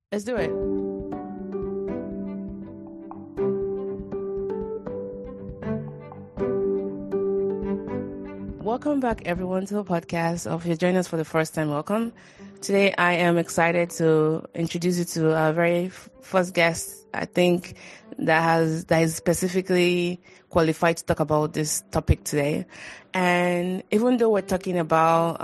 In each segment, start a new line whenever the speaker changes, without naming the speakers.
Let's do it. Welcome back, everyone, to the podcast. If you're joining us for the first time, welcome. Today, I am excited to introduce you to our very first guest. I think that is specifically qualified to talk about this topic today. And even though we're talking about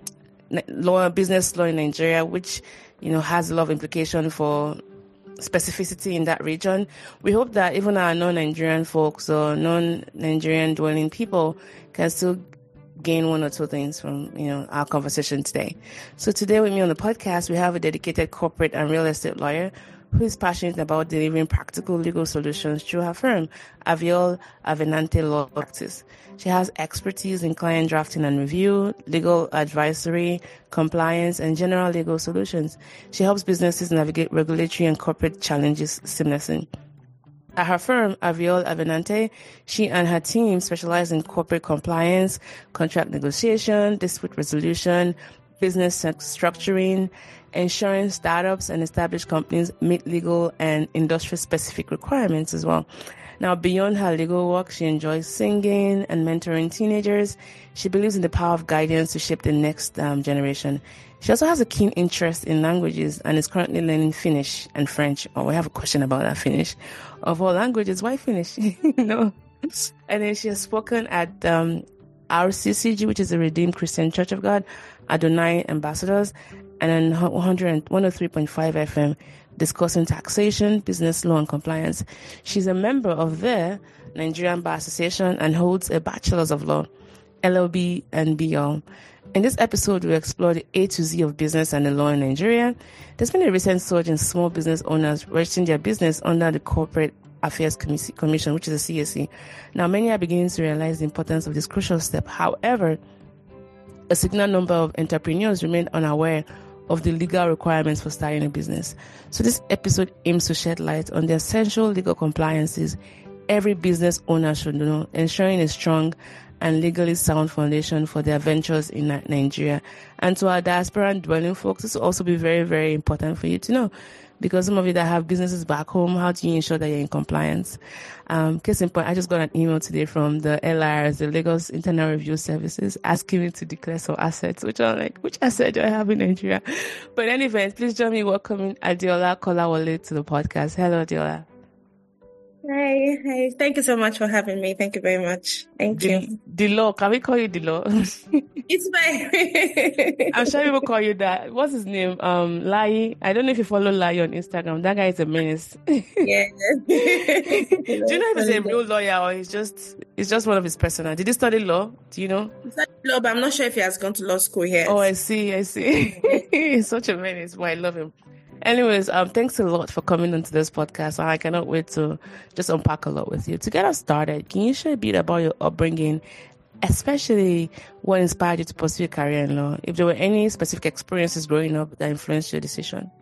business law in Nigeria, which has a lot of implication for specificity in that region, we hope that even our non-Nigerian folks or non-Nigerian dwelling people can still gain one or two things from our conversation today. So today with me on the podcast, we have a dedicated corporate and real estate lawyer who is passionate about delivering practical legal solutions through her firm, Aviol Avenante Law Practice. She has expertise in client drafting and review, legal advisory, compliance, and general legal solutions. She helps businesses navigate regulatory and corporate challenges seamlessly. At her firm, Aviol Avenante, she and her team specialize in corporate compliance, contract negotiation, dispute resolution, business structuring, ensuring startups and established companies meet legal and industry-specific requirements as well. Now, beyond her legal work, she enjoys singing and mentoring teenagers. She believes in the power of guidance to shape the next generation. She also has a keen interest in languages and is currently learning Finnish and French. Oh, we have a question about that Finnish. Of all languages, why Finnish? No. And then she has spoken at RCCG, which is the Redeemed Christian Church of God, Adonai Ambassadors, and on 103.5 FM, discussing taxation, business law, and compliance. She's a member of the Nigerian Bar Association and holds a Bachelor's of Law, LLB, and BL. In this episode, we explore the A to Z of business and the law in Nigeria. There's been a recent surge in small business owners registering their business under the Corporate Affairs Commission, which is the CAC. Now, many are beginning to realize the importance of this crucial step. However, a significant number of entrepreneurs remain unaware of the legal requirements for starting a business. So this episode aims to shed light on the essential legal compliances every business owner should know, ensuring a strong and legally sound foundation for their ventures in Nigeria. And to our diaspora and dwelling folks, this will also be very, very important for you to know, because some of you that have businesses back home, how do you ensure that you're in compliance? Case in point, I just got an email today from the LRS, the Lagos Internal Review Services, asking me to declare some assets, which I'm like, which asset do I have in Nigeria? But in any event, please join me welcoming Adeola Kolawole to the podcast. Hello, Adeola.
Hi. Thank you so much for having me. Thank you very much. Thank you.
Dilo, can we call you Dilo?
It's fine.
I'm sure people call you that. What's his name? Lai. I don't know if you follow Lai on Instagram. That guy is a menace.
Yeah.
Do you know if he's a real lawyer or it's just one of his persona? Did he study law? Do you know?
He studied law, but I'm not sure if he has gone to law school yet.
Oh, I see. He's such a menace, but I love him. Anyways, thanks a lot for coming onto this podcast. I cannot wait to just unpack a lot with you. To get us started, can you share a bit about your upbringing, especially what inspired you to pursue a career in law? If there were any specific experiences growing up that influenced your decision?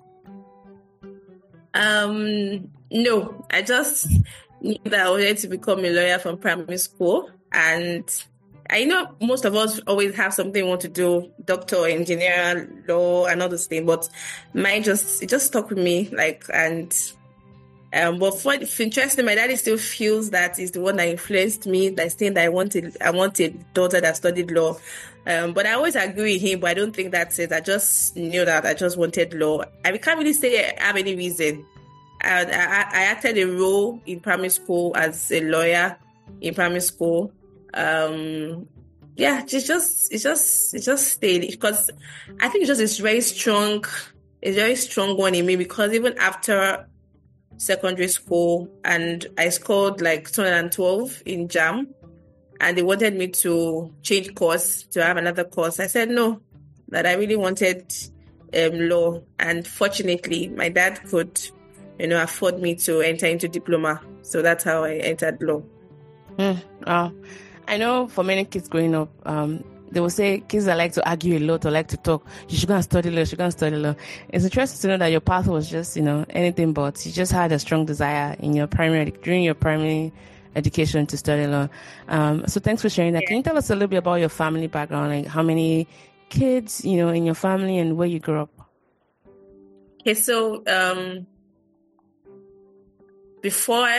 No, I just knew that I wanted to become a lawyer from primary school, and I know most of us always have something we want to do, doctor, engineer, law, and all this thing, but mine it just stuck with me, but for interesting, my daddy still feels that is the one that influenced me, that saying that I want a daughter that studied law. But I always agree with him, but I don't think that's it. I just knew that I just wanted law. I can't really say I have any reason. I acted a role in primary school as a lawyer in primary school. It just stayed, because I think it's just a very strong one in me, because even after secondary school, and I scored like 212 in JAM, and they wanted me to change course to have another course. I said no, that I really wanted law, and fortunately my dad could afford me to enter into diploma, so that's how I entered law.
I know for many kids growing up, they will say kids that like to argue a lot or like to talk, you should go and study law, It's interesting to know that your path was just, anything but. You just had a strong desire during your primary education to study law. So thanks for sharing that. Can you tell us a little bit about your family background, like how many kids, in your family and where you grew up?
Okay, so before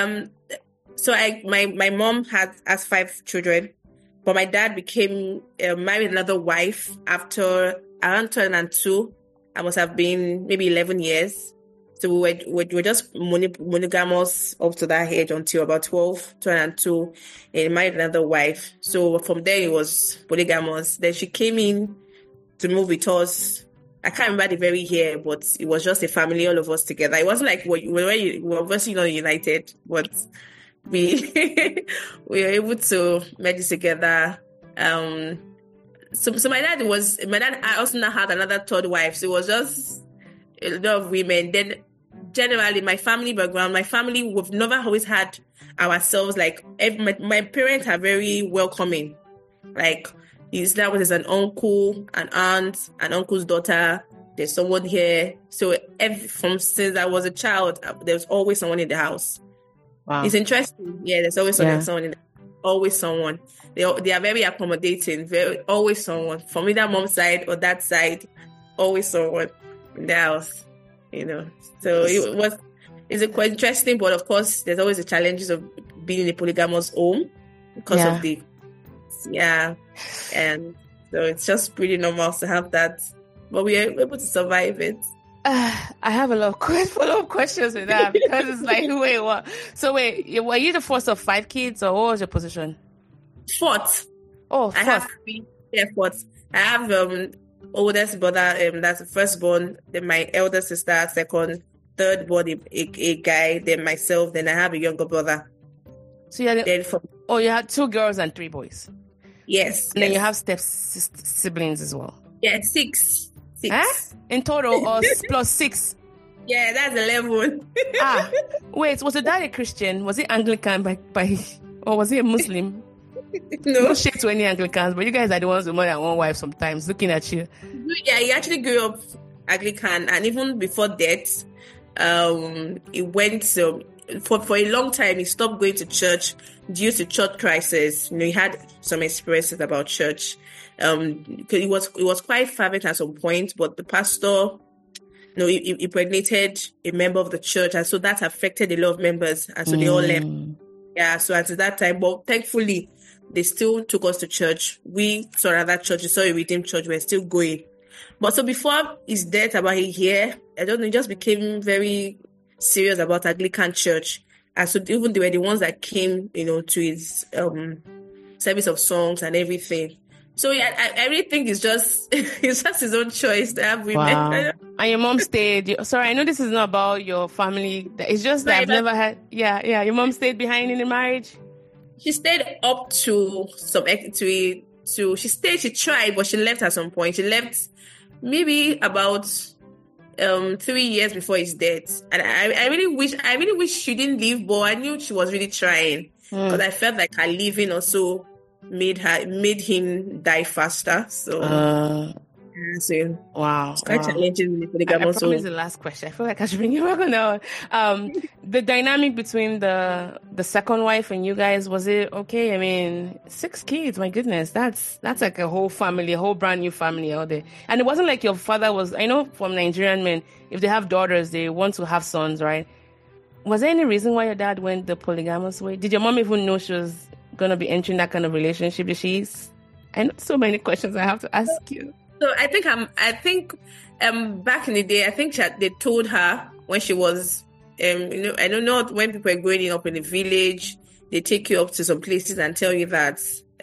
my mom has 5 children, but my dad became married another wife after around 2002. I must have been maybe 11 years. So we were just monogamous up to that age until about 2002, and he married another wife. So from there, it was polygamous. Then she came in to move with us. I can't remember the very year, but it was just a family, all of us together. It wasn't like we were obviously not united, but we we were able to merge together. So my dad I also now had another third wife. So it was just a lot of women. Then generally my family background, we've never always had ourselves like my parents are very welcoming. Like there's an uncle, an aunt, an uncle's daughter, there's someone here. So since I was a child, there's always someone in the house.
Wow.
It's interesting. Yeah, there's always someone in the house. Always someone. They are very accommodating. Always someone from either mom's side or that side. Always someone in the house. So it's quite interesting, but of course, there's always the challenges of being in a polygamous home because of the and so it's just pretty normal to have that, but we are able to survive it.
I have a lot of follow-up questions with that because it's like, wait, what? So wait, were you the first of 5 kids, or what was your position?
Fourth.
Oh, fourth.
I have 3. Yeah, fourth. I have oldest brother, that's the firstborn, then my elder sister, second, third born, a guy, then myself, then I have a younger brother.
So you had 2 girls and 3 boys.
Yes.
And then you have siblings as well.
Yeah, 6.
Huh? In total, or plus 6?
Yeah, that's 11.
Wait, was your dad a Christian? Was he Anglican by or was he a Muslim?
No
shade to any Anglicans, but you guys are the ones with more than one wife sometimes, looking at you.
Yeah, he actually grew up Anglican, and even before that, he went for a long time. He stopped going to church due to church crisis. He had some experiences about church. Because he was quite fervent at some point, but the pastor, he impregnated a member of the church, and so that affected a lot of members, and so they all left. Yeah, so at that time, but thankfully, they still took us to church. We saw another church, we saw a Redeemed church, we're still going. But so before his death, about a year, I don't know, he just became very serious about Anglican church. And so even they were the ones that came, to his service of songs and everything. So yeah, I really think it's just his own choice to have women.
Wow. And your mom stayed. Sorry, I know this is not about your family. It's just that I've never had. Yeah. Your mom stayed behind in the marriage.
She stayed up to she tried, but she left at some point. She left maybe about 3 years before his death. And I really wish she didn't leave, but I knew she was really trying. Because I felt like her leaving also made him die faster. So
wow,
it's quite challenging with the
I promise the last question. I feel like I should bring you back on that one. The dynamic between the second wife and you guys, was it okay? I mean, 6 kids, my goodness, that's like a whole family, a whole brand new family out there. And it wasn't like your father was. I know from Nigerian men, if they have daughters, they want to have sons, right? Was there any reason why your dad went the polygamous way? Did your mom even know she was going to be entering that kind of relationship? I know so many questions I have to ask you.
So I think back in the day, I think they told her when she was, I don't know, when people are growing up in the village, they take you up to some places and tell you that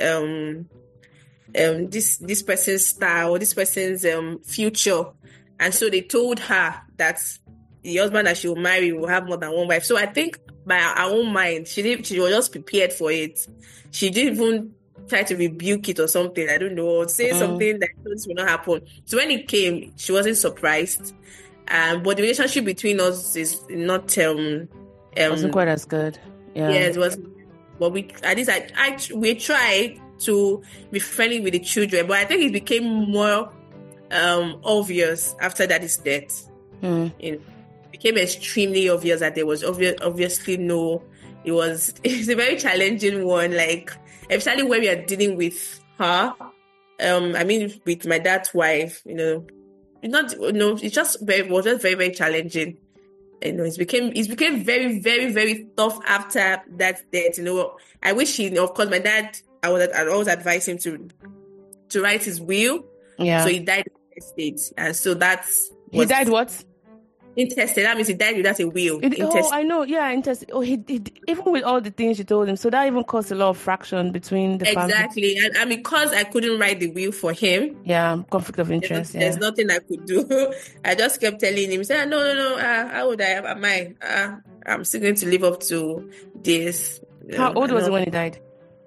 this person's star or this person's future, and so they told her that the husband that she will marry will have more than one wife. So I think by her own mind, she was just prepared for it. She didn't even try to rebuke it or something, I don't know, or say something that this will not happen. So when it came, she wasn't surprised. But the relationship between us is not
wasn't quite as good. Yeah,
it was. But we tried to be friendly with the children, but I think it became more obvious after Daddy's death. It became extremely obvious that there was obviously no. It's a very challenging one, like, especially when we are dealing with her. With my dad's wife, it's just was just very, very challenging. It became very, very, very tough after that death. I wish of course, my dad, I'd always advise him to write his will.
Yeah.
So he died intestate, and so
he died what?
Intestate. That means he died without a will.
I know. Yeah, intestate. Oh, he even with all the things you told him, so that even caused a lot of friction between the family.
Exactly, and because I couldn't write the will for him.
Yeah, conflict of interest.
There's nothing I could do. I just kept telling him, "Say no. How would I? Am I? I'm still going to live up to this."
How old was he when he died?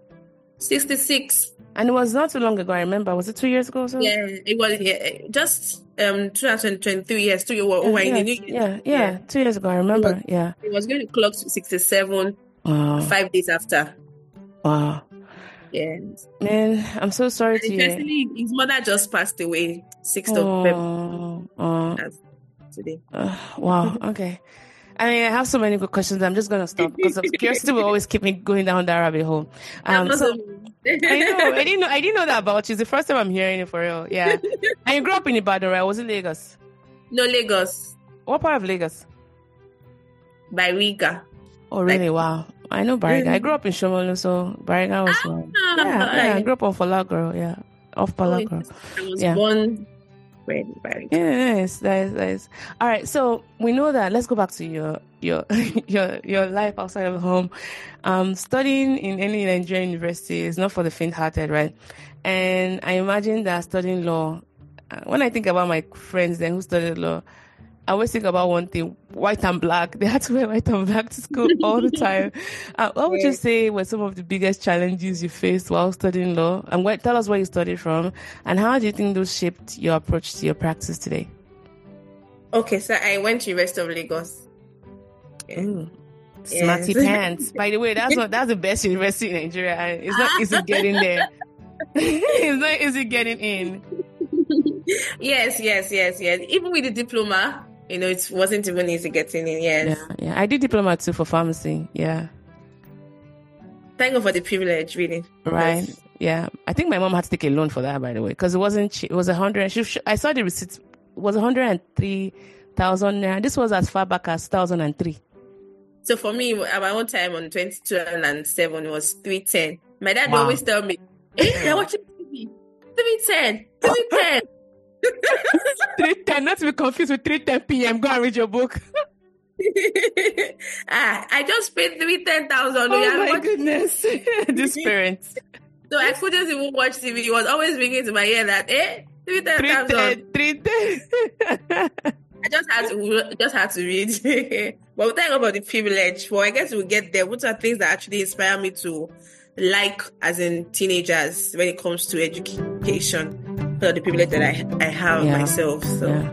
66.
And it was not too long ago, I remember. Was it 2 years ago or so?
Yeah, it was just 2023 years, 2 years.
Yeah, 2 years ago, I remember.
It was going to clock 67 5 days after.
Wow.
Yeah.
Man, I'm so sorry to hear.
His mother just passed away 6th of February. Today.
Wow, okay. I mean, I have so many good questions. I'm just going to stop because curiosity will always keep me going down that rabbit hole. I didn't know that about you. It's the first time I'm hearing it for real. Yeah. And you grew up in Ibadan, right? Was it Lagos?
No, Lagos.
What part of Lagos?
Bariga.
Oh, really? Wow. I know Bariga. I grew up in Shomolu, so Bariga was one. Yeah. I grew up on Falagro. Yeah. Off Falagro.
I was born...
Yeah, nice. All right, so we know that. Let's go back to your life outside of home. Studying in any Nigerian university is not for the faint-hearted, right? And I imagine that studying law. When I think about my friends then who studied law, I always think about one thing: white and black. They had to wear white and black to school all the time. What would you say were some of the biggest challenges you faced while studying law? And tell us where you studied from, and how do you think those shaped your approach to your practice today?
Okay, so I went to University of Lagos.
Ooh, smarty pants. By the way, that's the best university in Nigeria. And it's not easy getting there. It's not easy getting in.
Yes. Even with the diploma. It wasn't even easy getting in, yes.
Yeah. I did diploma too for pharmacy, yeah.
Thank God for the privilege, really.
Right, yeah. I think my mom had to take a loan for that, by the way, because it wasn't cheap. It was 100. I saw the receipts. It was 103,000 naira. This was as far back as 2003.
So for me, at my own time on 2007, it was 310. My dad would always tell me, "Hey, I watch TV. 310.
3:10, not to be confused with 3:10 p.m. Go and read your book."
I just paid 310,000.
Oh my goodness. This parents.
So I couldn't even watch TV. It was always ringing to my ear that 310,000.
310.
I just had to read. But we'll talk about the privilege. Well, I guess we'll get there. What are things that actually inspire me to like as in teenagers when it comes to education? For the privilege that I have myself. So. Yeah.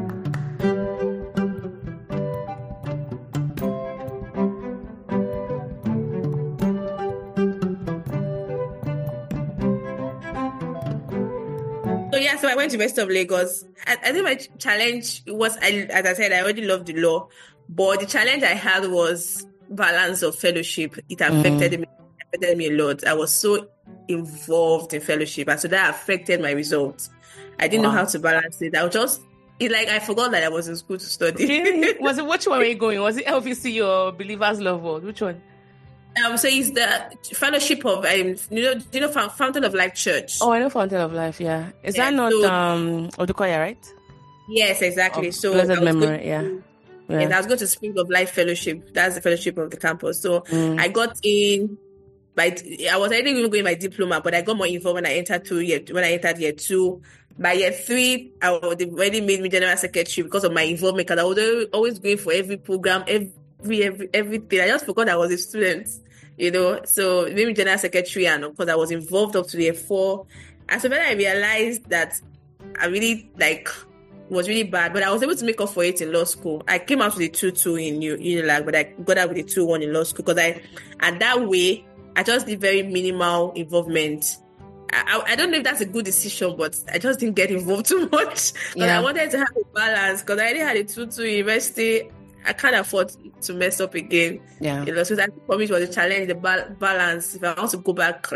So I went to University of Lagos. I think my challenge was, as I said, I already loved the law, but the challenge I had was balance of fellowship. It affected me a lot. I was so involved in fellowship, and so that affected my results. I didn't know how to balance it. I forgot that I was in school to study.
Really? Which one were you going? Was it LVC or Believers Love World? Which one?
So it's the fellowship of do you know Fountain of Life Church?
Oh, I know Fountain of Life. Yeah, is that not Odukoya, right?
Yes, exactly. So
blessed memory.
And I was going to Spring of Life Fellowship. That's the fellowship of the campus. So I got in. I was already even going my diploma, but I got more involved when I entered year 2. By year 3, they already made me general secretary because of my involvement. Because I was always going for every program, everything. I just forgot I was a student, So they made me general secretary, and of course I was involved up to year 4. And so then I realized that I really was really bad, but I was able to make up for it in law school. I came out with a 2-2 in UNILAG, but I got out with a 2-1 in law school because and that way I just did very minimal involvement. I don't know if that's a good decision, but I just didn't get involved too much because I wanted to have a balance. Because I already had a 2-2 in university, I can't afford to mess up again.
Yeah.
So that for me it was a challenge, the balance. If I want to go back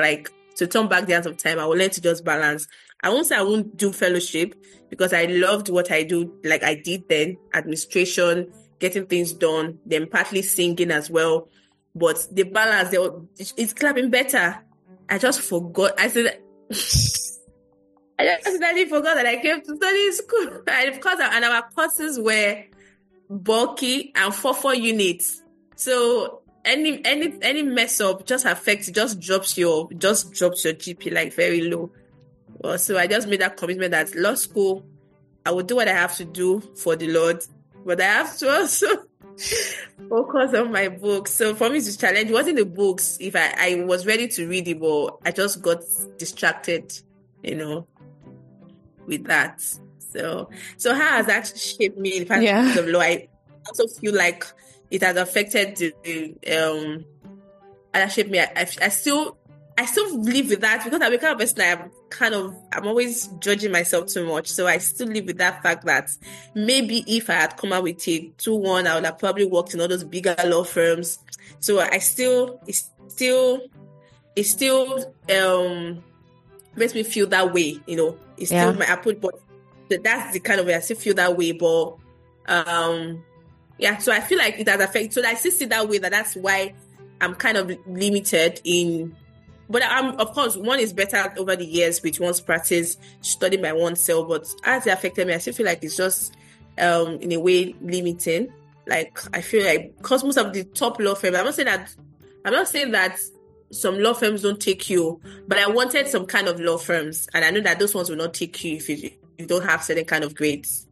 to turn back the hands of time, I will learn to just balance. I won't say I won't do fellowship because I loved what I do, like I did then, administration, getting things done, then partly singing as well. But the balance, it's clapping better. I just forgot. I just suddenly forgot that I came to study in school. And of course, and our courses were bulky and 4 units. So any mess up just drops your GP like very low. Well, so I just made that commitment that law school, I will do what I have to do for the Lord, but I have to also focus on my books. So for me, it's a challenge. It wasn't the books. If I was ready to read it, but I just got distracted, with that. So how has that shaped me in the past of law? I also feel like it has affected shaped me. I still live with that because I'm a kind of person I'm always judging myself too much. So I still live with that fact that maybe if I had come out with a 2-1, I would have probably worked in all those bigger law firms. So it still makes me feel that way, It's still my output, but that's the kind of way I still feel that way. But so I feel like it has affected. So I still see that way that's why I'm kind of limited in. But of course, one is better over the years with one's practice, studying by oneself. But as it affected me, I still feel like it's just, in a way, limiting. Like, I feel like, because most of the top law firms, I'm not saying that some law firms don't take you, but I wanted some kind of law firms. And I know that those ones will not take you if you don't have certain kind of grades.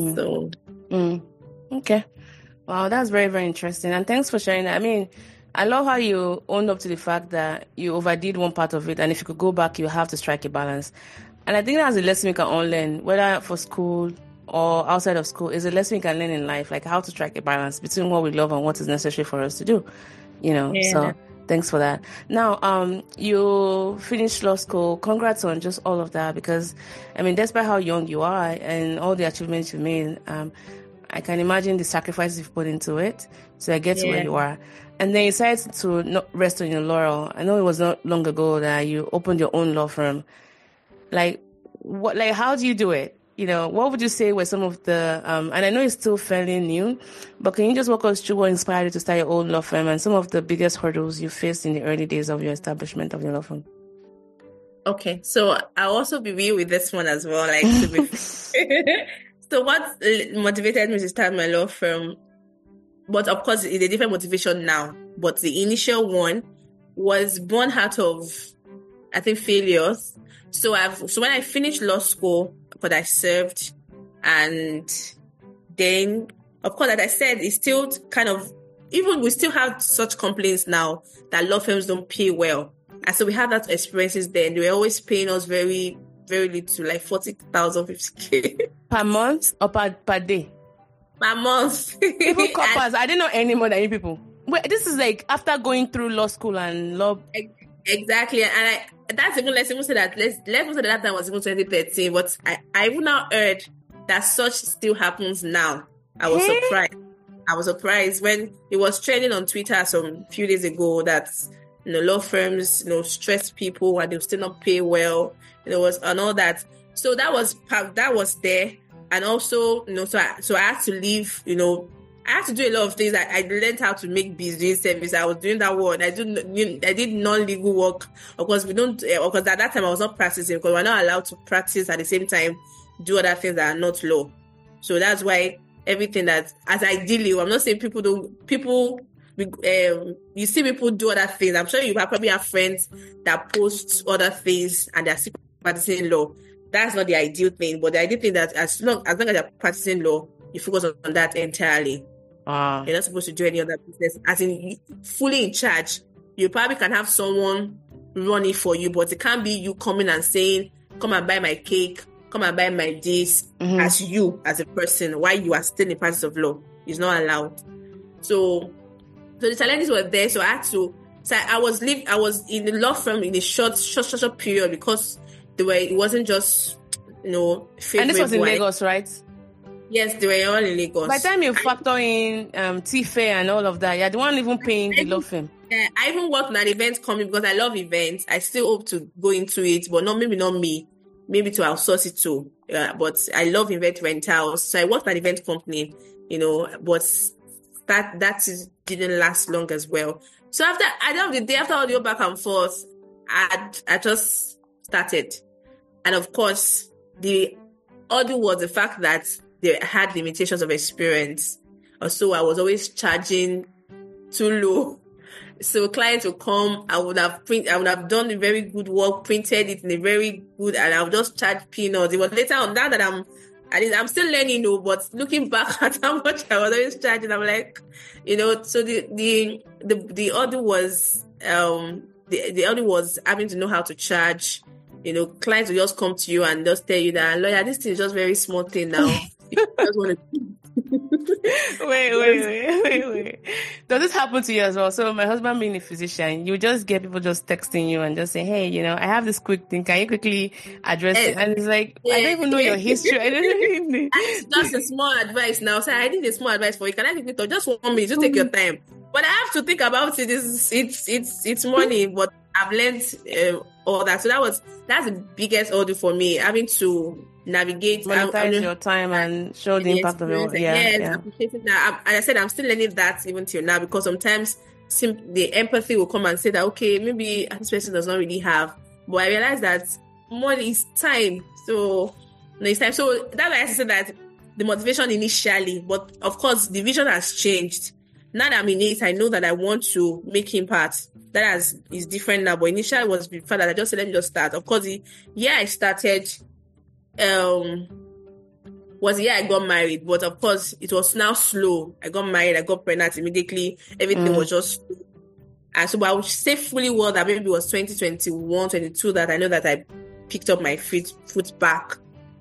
Okay. Wow, that's very, very interesting. And thanks for sharing that. I mean, I love how you owned up to the fact that you overdid one part of it, and if you could go back, you have to strike a balance. And I think that's a lesson we can all learn, whether for school or outside of school. Is a lesson we can learn in life, like how to strike a balance between what we love and what is necessary for us to do. So thanks for that. Now, you finished law school. Congrats on just all of that, because, I mean, despite how young you are and all the achievements you made, I can imagine the sacrifices you've put into it to get to where you are. And then you decided to not rest on your laurel. I know it was not long ago that you opened your own law firm. How do you do it? What would you say were some of the, and I know it's still fairly new, but can you just walk us through what inspired you to start your own law firm and some of the biggest hurdles you faced in the early days of your establishment of your law firm?
Okay, so I'll also be real with this one as well. So what motivated me to start my law firm? But of course, it's a different motivation now. But the initial one was born out of, I think, failures. So when I finished law school, but I served, and then, of course, as I said, it's still kind of, even we still have such complaints now that law firms don't pay well. And so we had that experiences then. They were always paying us very, very little, like 40,000, 50K.
Per month or per day?
Per month.
Even coppers, I didn't know any more than you people. Wait, this is like after going through law school and law.
Exactly. And that's even, let's even say that time was even 2013. But I even now heard that such still happens now. I was surprised. I was surprised when it was trending on Twitter some few days ago that law firms stress people and they'll still not pay well. And all that. So that was there. And also, so I had to leave, I had to do a lot of things. I learned how to make business service. I was doing that work. I did non-legal work. Of course, because at that time I was not practicing, because we're not allowed to practice at the same time, do other things that are not law. So that's why everything that, as ideally, I'm not saying you see people do other things. I'm sure you probably have friends that post other things and they're still practicing law. That's not the ideal thing, but the ideal thing that as long as you're practicing law, you focus on that entirely. You're not supposed to do any other business. As in, fully in charge. You probably can have someone running for you, but it can't be you coming and saying, come and buy my cake, come and buy my this, as you, as a person, while you are still in practice of law. It's not allowed. So the challenges were there, so I had to. So I was in the law firm in a short period because it wasn't just favorable.
And this was in Lagos, right?
Yes, they were all in Lagos.
By the time you factor in T-Fair and all of that, you're the one even paying the law firm.
I even worked in an event company because I love events. I still hope to go into it, but maybe not me. Maybe to outsource it too. But I love event rentals. So I worked at an event company, but that didn't last long as well. So at the end of the day, after all the back and forth, I just started. And of course, the other was the fact that they had limitations of experience. Also, I was always charging too low. So clients will come, I would have done a very good work, printed it in a very good, and I would just charge peanuts. It was later on that I'm still learning, but looking back at how much I was always charging, I'm like, so the other was, the other was having to know how to charge. Clients will just come to you and just tell you that, lawyer, this thing is just very small thing now. You just want to
Wait. Does this happen to you as well? So my husband being a physician, you just get people just texting you and just say, hey, I have this quick thing. Can you quickly address it? And it's like, I don't even know your history. I don't even
That's a small advice now. So I did a small advice for you. Can I quickly talk? Just 1 minute. Just take your time. But I have to think about it. It's money, but I've learned all that. So that's the biggest order for me, having to navigate,
monetize your time and show the impact of it.
Yeah. Appreciating that. And I said I'm still learning that even till now, because sometimes the empathy will come and say that, okay, maybe this person does not really have, but I realize that money is time. So it's time. So that's why I said that the motivation initially, but of course the vision has changed. Now that I'm in it, I know that I want to make impact. That is different now. But initially was before that I just said, let me just start. Of course, I started. Was the year I got married, but of course it was now slow. I got married, I got pregnant immediately. Everything was just slow. And so I would say fully well that maybe it was 2021, 22 that I know that I picked up my foot back,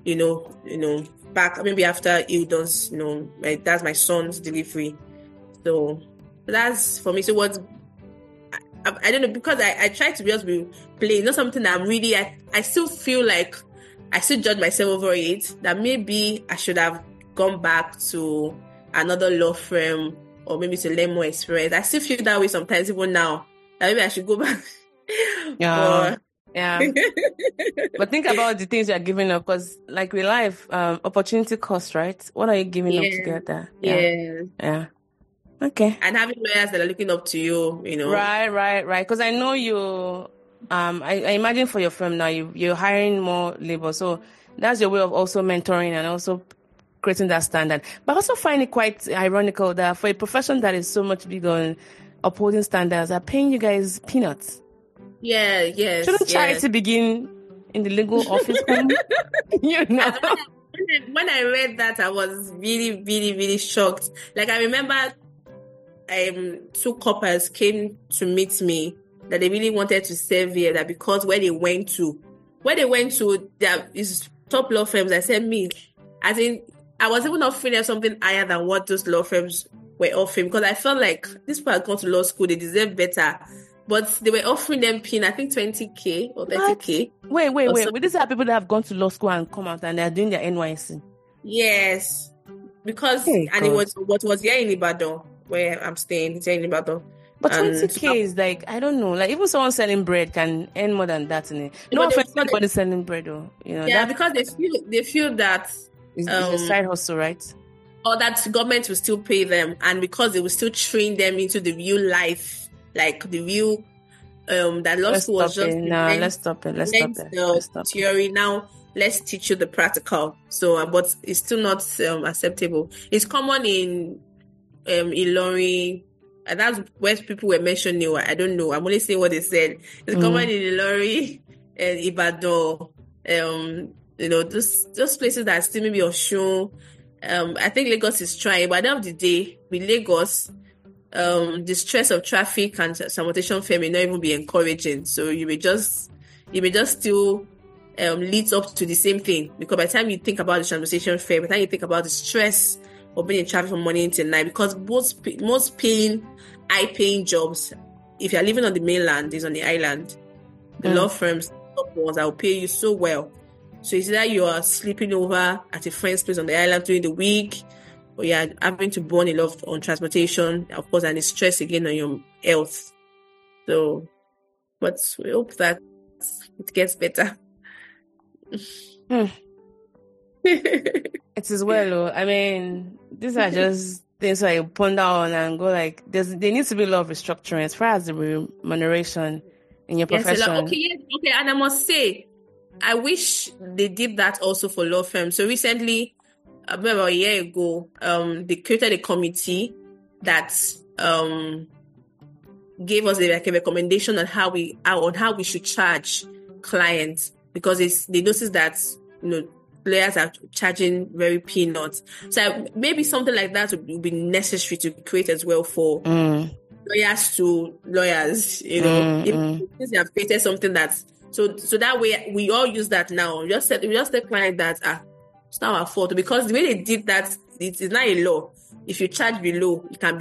back maybe after Ildon's, that's my son's delivery. So that's for me. So I don't know, because I try to just be playing, not something that I'm really, I still feel like I still judge myself over it, that maybe I should have gone back to another law firm or maybe to learn more experience. I still feel that way sometimes, even now, that maybe I should go back.
Yeah. But think about the things you're giving up, because like with life, opportunity cost, right? What are you giving up to get there? Yeah. Okay.
And having lawyers that are looking up to you,
Right. Because I know you... I imagine for your firm now, you're hiring more labor. So that's your way of also mentoring and also creating that standard. But I also find it quite ironical that for a profession that is so much big on upholding standards, are paying you guys peanuts.
Yeah.
Shouldn't charity begin in the legal office home?
When I read that, I was really, really, really shocked. Like, I remember 2 coppers came to meet me that they really wanted to serve here, that because where they went to, there is top law firms. I said, as in, I was even offering them something higher than what those law firms were offering, because I felt like these people had gone to law school, they deserve better. But they were offering them I think 20K or 30K.
Wait. These are people that have gone to law school and come out and they're doing their NYC.
Yes. Because, it was what was here in Ibadan, where I'm staying. It's here in Ibadan.
But 20K is like, I don't know, like even someone selling bread can earn more than that in it. No offense to anybody selling bread though.
Because they feel that
it's a side hustle, right?
Or that government will still pay them, and because they will still train them into the real life, like the real that law school was just
let's stop it.
Theory. Now let's teach you the practical. So but it's still not acceptable. It's common in Ilorin. And that's where people were mentioning. I don't know. I'm only saying what they said. It's common in Ilorin and Ibadan. Those places that still maybe Osun. I think Lagos is trying, but at the end of the day, with Lagos, the stress of traffic and sanitation fair may not even be encouraging. So you may just still lead up to the same thing, because by the time you think about the sanitation fair, by the time you think about the stress of being in traffic from morning till night, because most high-paying jobs, if you're living on the mainland, is on the island. The law firms, top ones, that will pay you so well. So it's either you are sleeping over at a friend's place on the island during the week, or you are having to burn a lot on transportation, of course, and it's stress again on your health. So, but we hope that it gets better.
It is well. I mean, these are just things I ponder on and go like, there needs to be a lot of restructuring as far as the remuneration in your profession.
Okay, and I must say, I wish they did that also for law firms. So recently, about a year ago, they created a committee that gave us a recommendation on how we should charge clients, because they noticed that lawyers are charging very peanuts. So maybe something like that would be necessary to create as well for lawyers to lawyers. If they have created something that's so that way we all use that now. We just tell client that it's not our fault, because the way they did that, it is not a law. If you charge below, you can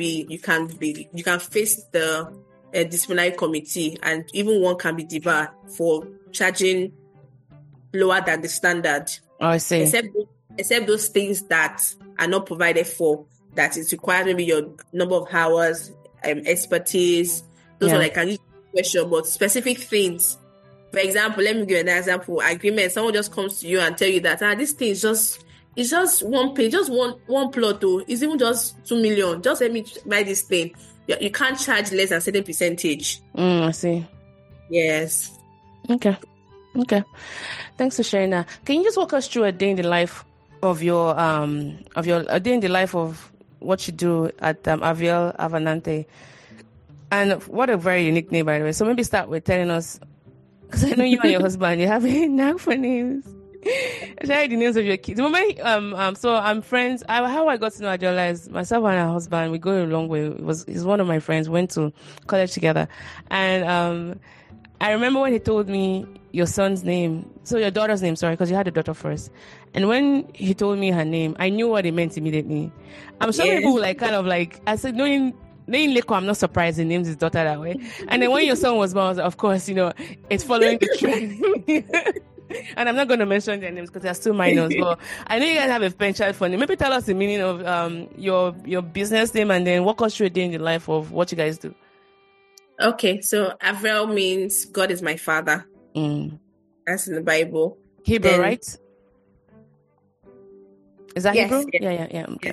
face the disciplinary committee, and even one can be debarred for charging lower than the standard.
Oh, I see.
Except those things that are not provided for, that is required, maybe your number of hours, expertise. Those are like an question, but specific things. For example, let me give an example. Agreement. Someone just comes to you and tell you that this thing is just one page, just one plot. Though it's even just 2 million. Just let me buy this thing. You can't charge less than a certain percentage.
I see.
Yes.
Okay. Thanks for sharing that. Can you just walk us through a day in the life of your a day in the life of what you do at Aviel Avanante? And what a very unique name, by the way. So maybe start with telling us, because I know you and your husband, you have a knack for names. Share the names of your kids. The moment, so I'm friends. How I got to know Adiola is myself and her husband. We go a long way. He's one of my friends. Went to college together, and I remember when he told me your son's name, so your daughter's name, sorry, because you had a daughter first. And when he told me her name, I knew what it meant immediately. I'm sure people I said, knowing Leko, I'm not surprised he named his daughter that way. And then when your son was born, I was like, of course, it's following the trend. And I'm not going to mention their names because they're still minors, but I know you guys have a penchant for name. Maybe tell us the meaning of your business name, and then walk us through a day in the life of what you guys do.
Okay, so Avril means God is my father. That's in the Bible.
Hebrew, right? Is that
yes,
Hebrew?
Yes.
Yeah. Okay.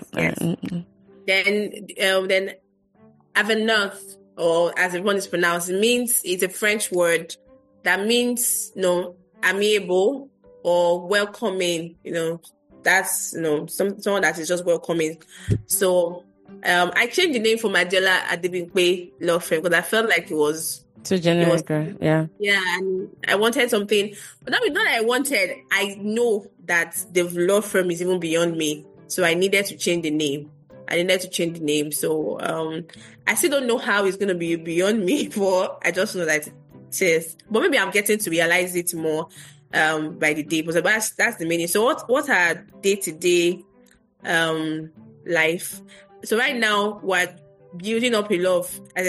Yes. Then Avenoth, or as everyone is pronounced, it's a French word that means amiable or welcoming. That's someone that is just welcoming. So I changed the name from Adiola Adebimpe Law Firm because I felt like it was
too generic. Yeah,
and I wanted something, but not that I wanted. I know that the law firm is even beyond me, so I needed to change the name. So I still don't know how it's going to be beyond me, but I just know that it is. But maybe I'm getting to realize it more by the day. But that's the meaning. So what are day-to-day life? So right now we're building up a lot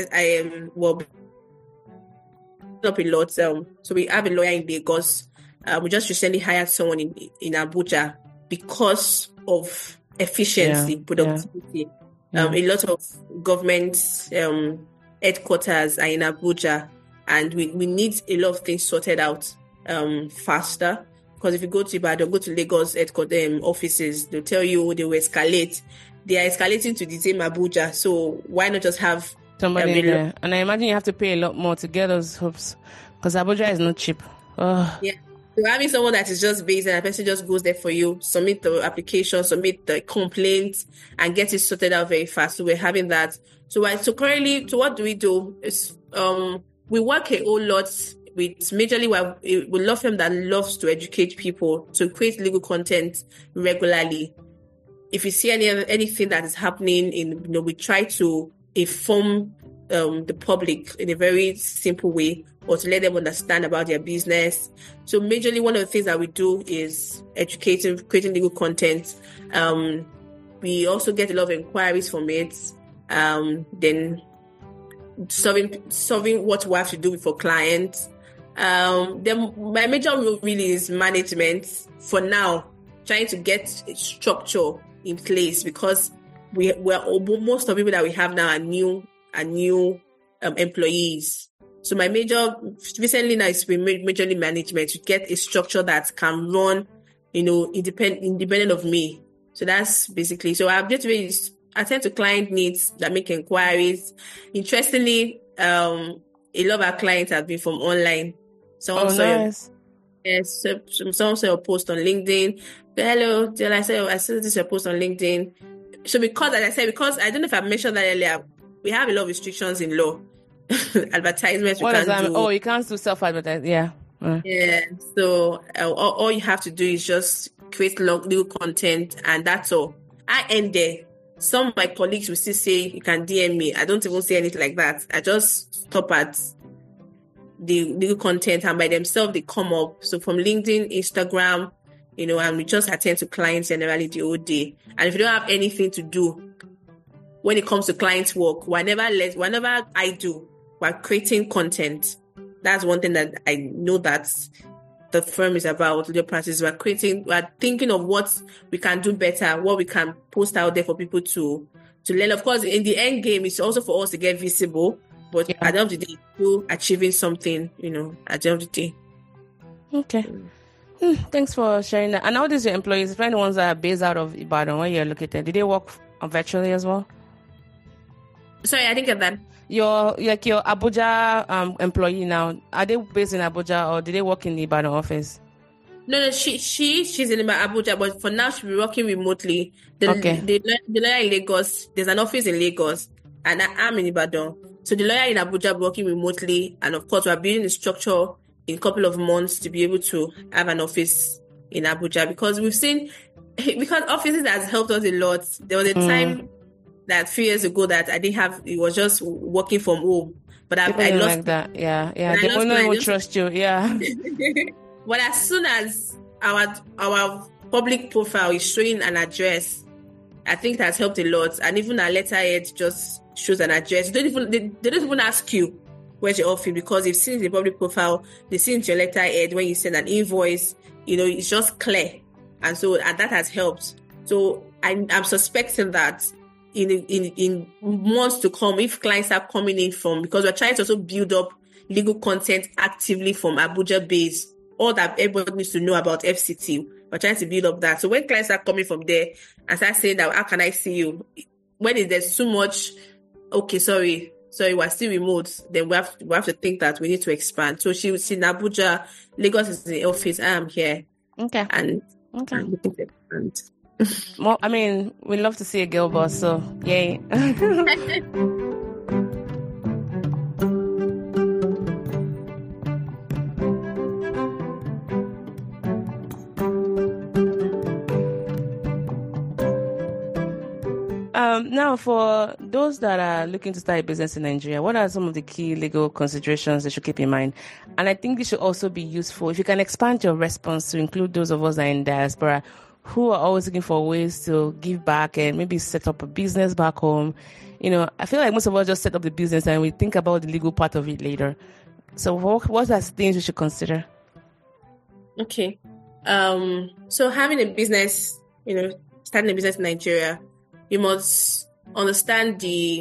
up a lot. So we have a lawyer in Lagos. We just recently hired someone in Abuja because of efficiency, productivity. A lot of government headquarters are in Abuja, and we need a lot of things sorted out faster. Because if you go to Ibadan, go to Lagos headquarters offices, they'll tell you they will escalate. They are escalating to the same Abuja. So why not just have
somebody there? And I imagine you have to pay a lot more to get those hoops, because Abuja is not cheap.
Yeah. So having someone that is just based and a person just goes there for you, submit the application, submit the complaint, and get it sorted out very fast. So we're having that. So currently, what do we do? Is we work a whole lot with majorly we law firm that loves to educate people, to create legal content regularly. If you see anything that is happening we try to inform the public in a very simple way, or to let them understand about their business. So majorly one of the things that we do is educating, creating legal content. We also get a lot of inquiries from it. Then solving what we have to do for clients. Then my major role really is management for now, trying to get a structure in place because most of the people that we have now are new employees. So my major recently now is majorly management to get a structure that can run, independent of me. So that's basically. So I've just really attend to client needs that make inquiries. Interestingly, a lot of our clients have been from online.
Nice.
Yes, someone saw a post on LinkedIn. Hello, I said this your post on LinkedIn. So because I don't know if I mentioned that earlier, we have a lot of restrictions in law. Advertisements we can't do.
Oh, you can't do self-advertise. Yeah.
Yeah. So all you have to do is just create legal content, and that's all. I end there. Some of my colleagues will still say you can DM me. I don't even say anything like that. I just stop at the legal content, and by themselves they come up. So from LinkedIn, Instagram, and we just attend to clients generally the whole day. And if you don't have anything to do when it comes to client work, whenever I do, we're creating content. That's one thing that I know that the firm is about. Legal practice, we're thinking of what we can do better, what we can post out there for people to learn. Of course, in the end game, it's also for us to get visible. But at the end of the day, you're achieving something, at the end of the day.
Okay. Thanks for sharing that. And how does your employees, if any ones that are based out of Ibadan, where you're located, do they work virtually as well?
Sorry, I didn't get that.
Your Abuja employee now, are they based in Abuja or do they work in the Ibadan office?
No, she's in Abuja, but for now she'll be working remotely. The lawyer in Lagos, there's an office in Lagos, and I'm in Ibadan. So the lawyer in Abuja will be working remotely, and of course we're building a structure in a couple of months to be able to have an office in Abuja, because offices has helped us a lot. There was a time that 3 years ago that I didn't have, it was just working from home. But I lost
like that. Yeah. They won't even trust you. Yeah.
But as soon as our public profile is showing an address, I think that's helped a lot. And even our letterhead just shows an address. They don't even ask you where's your office, because they've seen the public profile, they've seen your letterhead when you send an invoice. It's just clear, and that has helped. So I'm suspecting that in months to come, if clients are coming in because we're trying to also build up legal content actively from Abuja base, all that everybody needs to know about FCT. We're trying to build up that. So when clients are coming from there and start saying that, how can I see you? When there's too much, okay, sorry, we're still remote, then we have to think that we need to expand. So she's in Abuja, Lagos is in the office, I am here.
Okay.
And
okay.
I'm looking to expand.
Well, I mean, we love to see a girl boss, so yay. Now, for those that are looking to start a business in Nigeria, what are some of the key legal considerations they should keep in mind? And I think this should also be useful if you can expand your response to include those of us that are in diaspora who are always looking for ways to give back and maybe set up a business back home. I feel like most of us just set up the business and we think about the legal part of it later. So what are things we should consider?
Okay. So having a business, starting a business in Nigeria, you must understand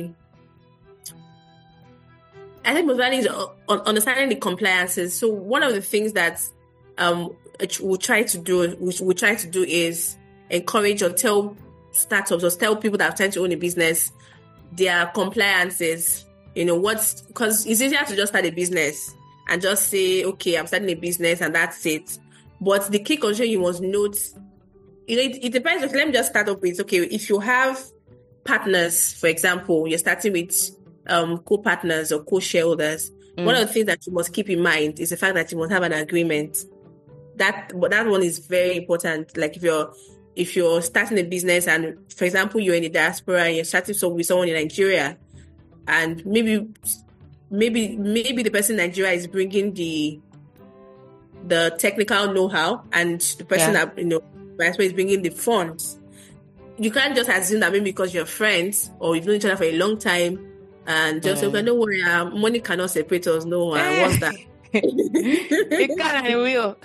understanding the compliances. So one of the things that we try to do is encourage or tell startups or tell people that are trying to own a business their compliances. Because it's easier to just start a business and just say, okay, I'm starting a business and that's it. But the key condition you must note, it depends. Let me just start up with, okay, if you have partners, for example, you're starting with co-partners or co-shareholders, one of the things that you must keep in mind is the fact that you must have an agreement. That one is very important. Like if you're starting a business and, for example, you're in the diaspora and you're starting with someone in Nigeria, and maybe the person in Nigeria is bringing the technical know-how, and the person that is bringing the funds. You can't just assume that maybe because you're friends or you've known each other for a long time and just say, okay, no worry, money cannot separate us. No, what's that?
It can and will.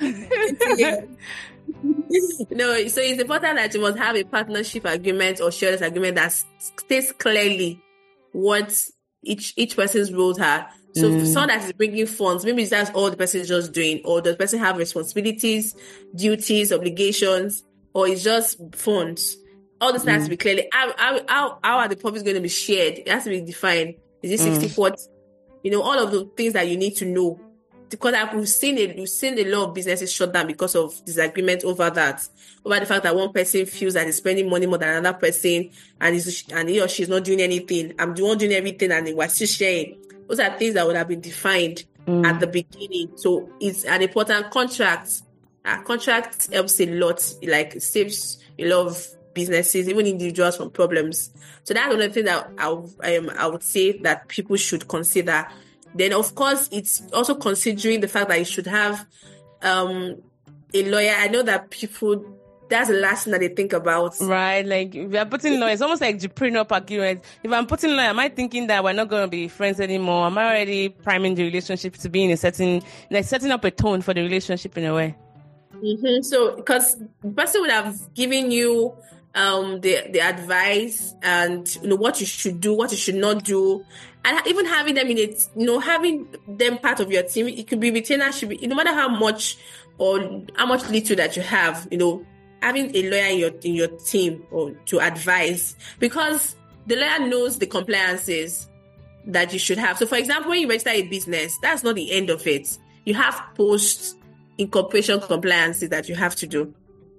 No, so it's important that you must have a partnership agreement or shares agreement that states clearly what each person's roles are. So if someone that is bringing funds, maybe that's all the person is just doing, or does the person have responsibilities, duties, obligations, or it's just funds? All this has to be clearly. How are the profits going to be shared? It has to be defined. Is it 60-40? All of the things that you need to know. Because we've seen a lot of businesses shut down because of disagreement over that, over the fact that one person feels that he's spending money more than another person, and he or she is not doing anything. I'm the one doing everything, and we're still sharing. Those are things that would have been defined at the beginning. So it's an important contract. A contract helps a lot. Like, it saves a lot of businesses, even individuals, from problems. So that's one of the things that I would say that people should consider. Then, of course, it's also considering the fact that you should have a lawyer. I know that people, that's the last thing that they think about.
Right, like if you're putting lawyer, it's almost like the prenup agreement. If I'm putting lawyer, am I thinking that we're not going to be friends anymore? Am I already priming the relationship to be in a setting up a tone for the relationship in a way?
Mm-hmm. So, because the person would have given you the advice and what you should do, what you should not do, and even having them in it, having them part of your team. It could be retainership, no matter how much or how much little that you have, having a lawyer in your team or to advise, because the lawyer knows the compliances that you should have. So, for example, when you register a business, that's not the end of it. You have post incorporation compliances that you have to do.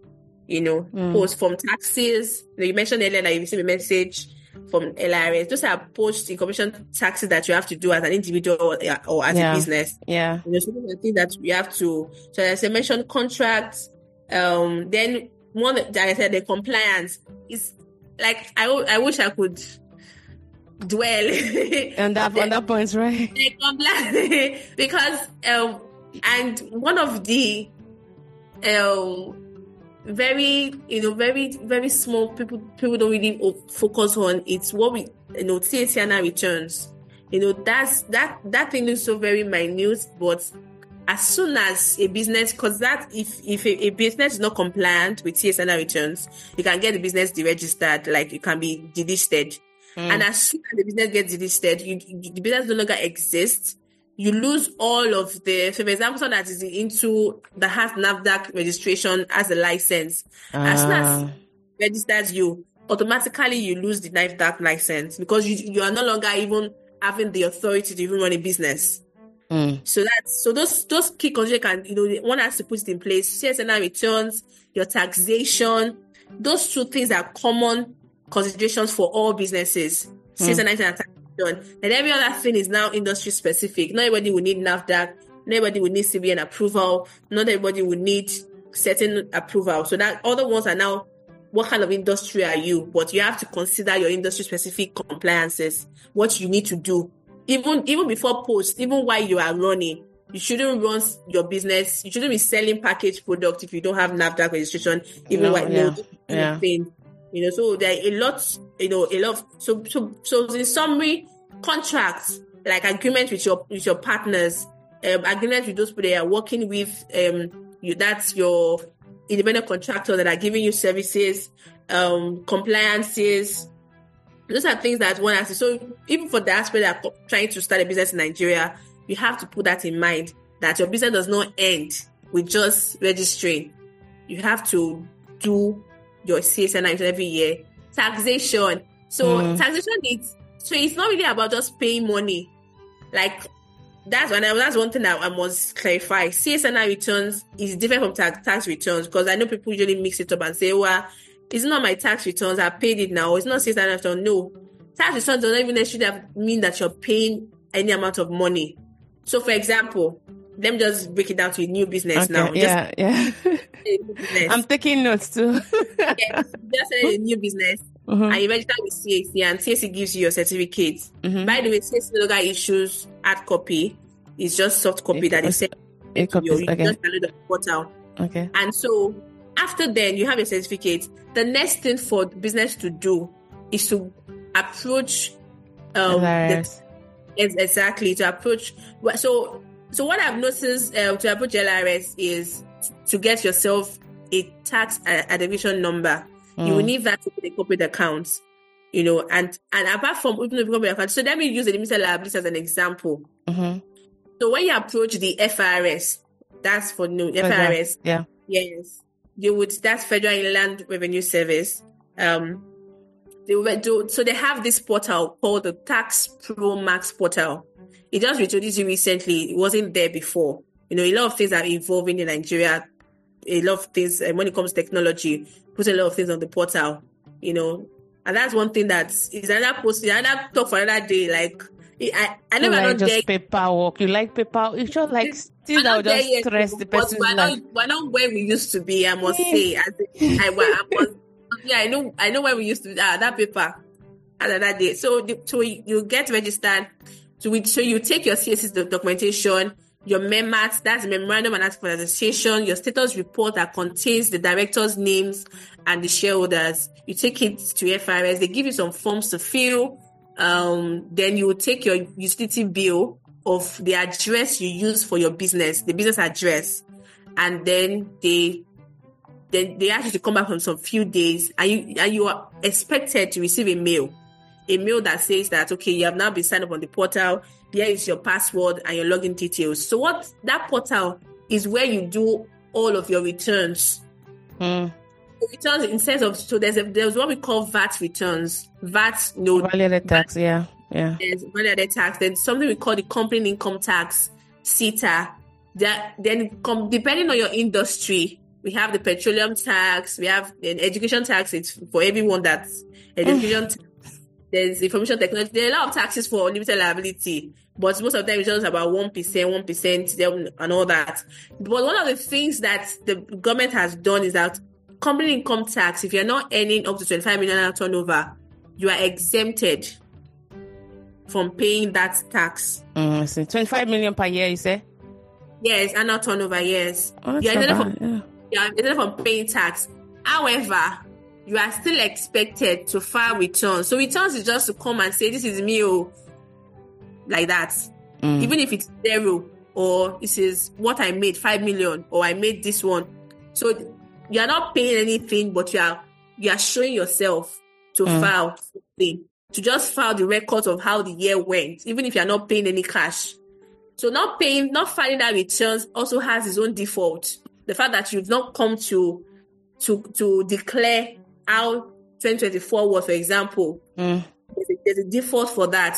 Post from taxes. You mentioned earlier that you receive a message from LRS. Those are post incorporation taxes that you have to do as an individual or as a business.
Yeah.
So those are things that you have to. So as I mentioned, contracts. Then one that I said, the compliance is like I wish I could dwell
on that point, right?
The compliance, because and one of the very very small people don't really focus on, it's what we TACNR returns. That thing is so very minute, but as soon as a business, because that if a business is not compliant with TACNR returns, you can get the business deregistered, like it can be delisted. And as soon as the business gets delisted, the business no longer exists. You lose all of the, so for example, someone that is into the has NAFDAC registration as a license. As soon as it registers you, automatically you lose the NAFDAC license, because you are no longer even having the authority to even run a business. So those key considerations one has to put it in place. CSNR returns, your taxation, those two things are common considerations for all businesses. CSNR and taxation. And every other thing is now industry specific. Not everybody will need NAFDAC. Not everybody will need CBN approval. Not everybody will need certain approval. So that other ones are now, what kind of industry are you? But you have to consider your industry specific compliances, what you need to do. Even before post, even while you are running, you shouldn't run your business. You shouldn't be selling packaged product if you don't have NAFDAC registration. Even thing. So there are a lot. So in summary, contracts, like agreement with your partners, agreement with those people that are working with, that's your independent contractor that are giving you services, compliances. Those are things that one has to. So even for the aspect that are trying to start a business in Nigeria, you have to put that in mind, that your business does not end with just registering. You have to do your CSNR every year. Taxation. So taxation it's not really about just paying money. Like that's one thing that I must clarify. CSNR returns is different from tax returns, because I know people usually mix it up and say, well, it's not my tax returns, I paid it now. It's not CSNR return. No. Tax returns don't even necessarily mean that you're paying any amount of money. So for example, let me just break it down to a new business now.
Yeah. I'm taking notes too.
Just a new business, and you register with CAC, and CAC gives you your certificate. By the way, CAC no longer issues hard copy; it's just soft copy that is sent to you. You just download the portal.
Okay.
And so after then, you have your certificate. The next thing for the business to do is to approach
exactly
to approach. So So what I've noticed to approach LRS is to get yourself a tax adhesion number. You will need that to the corporate accounts, and apart from opening the corporate account, so let me use the limited liability as an example. So when you approach the FRS, that's for FRS.
Yeah.
Yes. That's Federal Inland Revenue Service. So they have this portal called the Tax Pro Max portal. It just introduced it recently. It wasn't there before. A lot of things are evolving in Nigeria. A lot of things, when it comes to technology, put a lot of things on the portal, and that's one thing that is another talk for another day. Like, I never
like
not
just
there.
Paperwork. You like paper? It's just like still that will just stress the person's life.
We're not where we used to be. I must say, I know where we used to be. That paper, another day. So you get registered. So you take your CSS documentation, your MEMAT, that's Memorandum and Article of Association, your status report that contains the directors' names and the shareholders. You take it to FRS. They give you some forms to fill. Then you will take your utility bill of the address you use for your business, the business address, and then they ask you to come back from some few days, and you are expected to receive a mail that says that, okay, you have now been signed up on the portal. Here is your password and your login details. So what that portal is where you do all of your returns. Returns in sense of, so there's what we call VAT returns. VAT,
value-added tax, yeah.
There's value-added tax. Then something we call the company income tax, CITA. Then depending on your industry, we have the petroleum tax. We have an education tax. It's for everyone that's education tax. There's information technology. There are a lot of taxes for limited liability, but most of them is just about 1%, and all that. But one of the things that the government has done is that company income tax, if you're not earning up to 25 million turnover, you are exempted from paying that tax.
So 25 million per year, you say?
Yes, annual turnover, yes.
Oh,
you're exempted from paying tax. However, you are still expected to file returns. So returns is just to come and say, this is me, like that. Even if it's 0, or this is what I made, 5 million, or I made this one. So you are not paying anything, but you are showing yourself to file something, to just file the records of how the year went, even if you are not paying any cash. So not filing that returns also has its own default. The fact that you've not come to declare how 2024 was, for example, there's a default for that.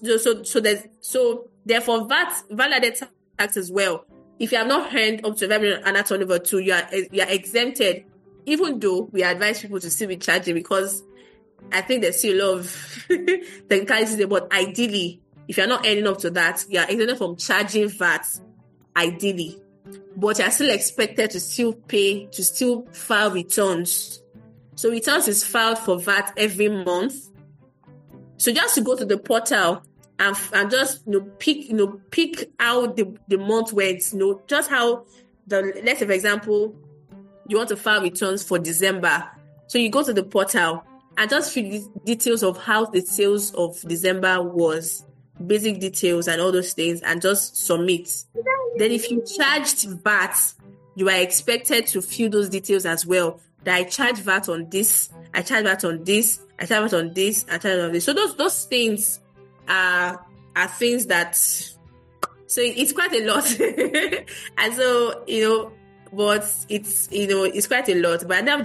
So therefore value-added tax as well. If you have not earned up to 5 million annual turnover 2, you are exempted. Even though we advise people to still be charging, because I think there's still a lot of technicalities there. But ideally, if you're not earning up to that, you are exempted from charging VAT. Ideally, but you are still expected to still file returns. So returns is filed for VAT every month. So just to go to the portal and just pick how the month went, just how let's say, for example, you want to file returns for December. So you go to the portal and just fill the details of how the sales of December was, basic details and all those things, and just submit. Then if you charged VAT, you are expected to fill those details as well. That I charge VAT on this, I charge VAT on this, I charge VAT on this, I charge VAT on this. So those things are things that, so it's quite a lot. And so, but it's quite a lot. But at the end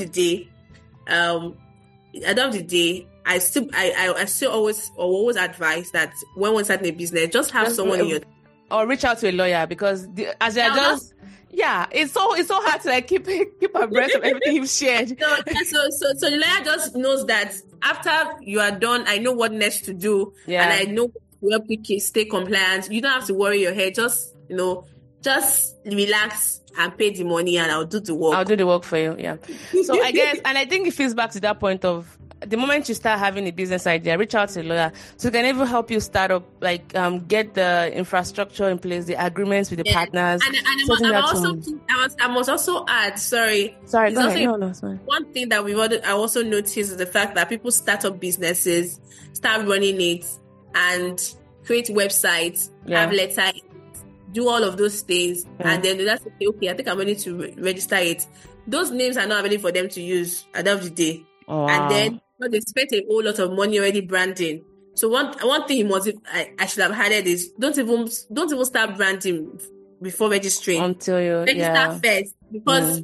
of the day, I still always advise that when we're starting a business, just have someone in your,
or reach out to a lawyer, because it's so hard to like keep abreast of everything you've shared.
So the lawyer just knows that after you are done, I know what next to do, and I know to help you stay compliant. You don't have to worry your head. Just relax and pay the money, and I'll do the work.
I'll do the work for you. Yeah. So I guess, and I think it feels back to that point of the moment you start having a business idea, reach out to a lawyer so they can even help you start up, like get the infrastructure in place, the agreements with the partners.
And I must also add, sorry,
go ahead. Sorry.
One thing that I also noticed is the fact that people start up businesses, start running it, and create websites, have letters, do all of those things, and then that's okay, I think I'm ready to register it. Those names are not available for them to use at the end of the day.
Oh, wow.
And then they spent a whole lot of money already branding. So one thing I should have added is don't even start branding before registering.
Until you
register first, because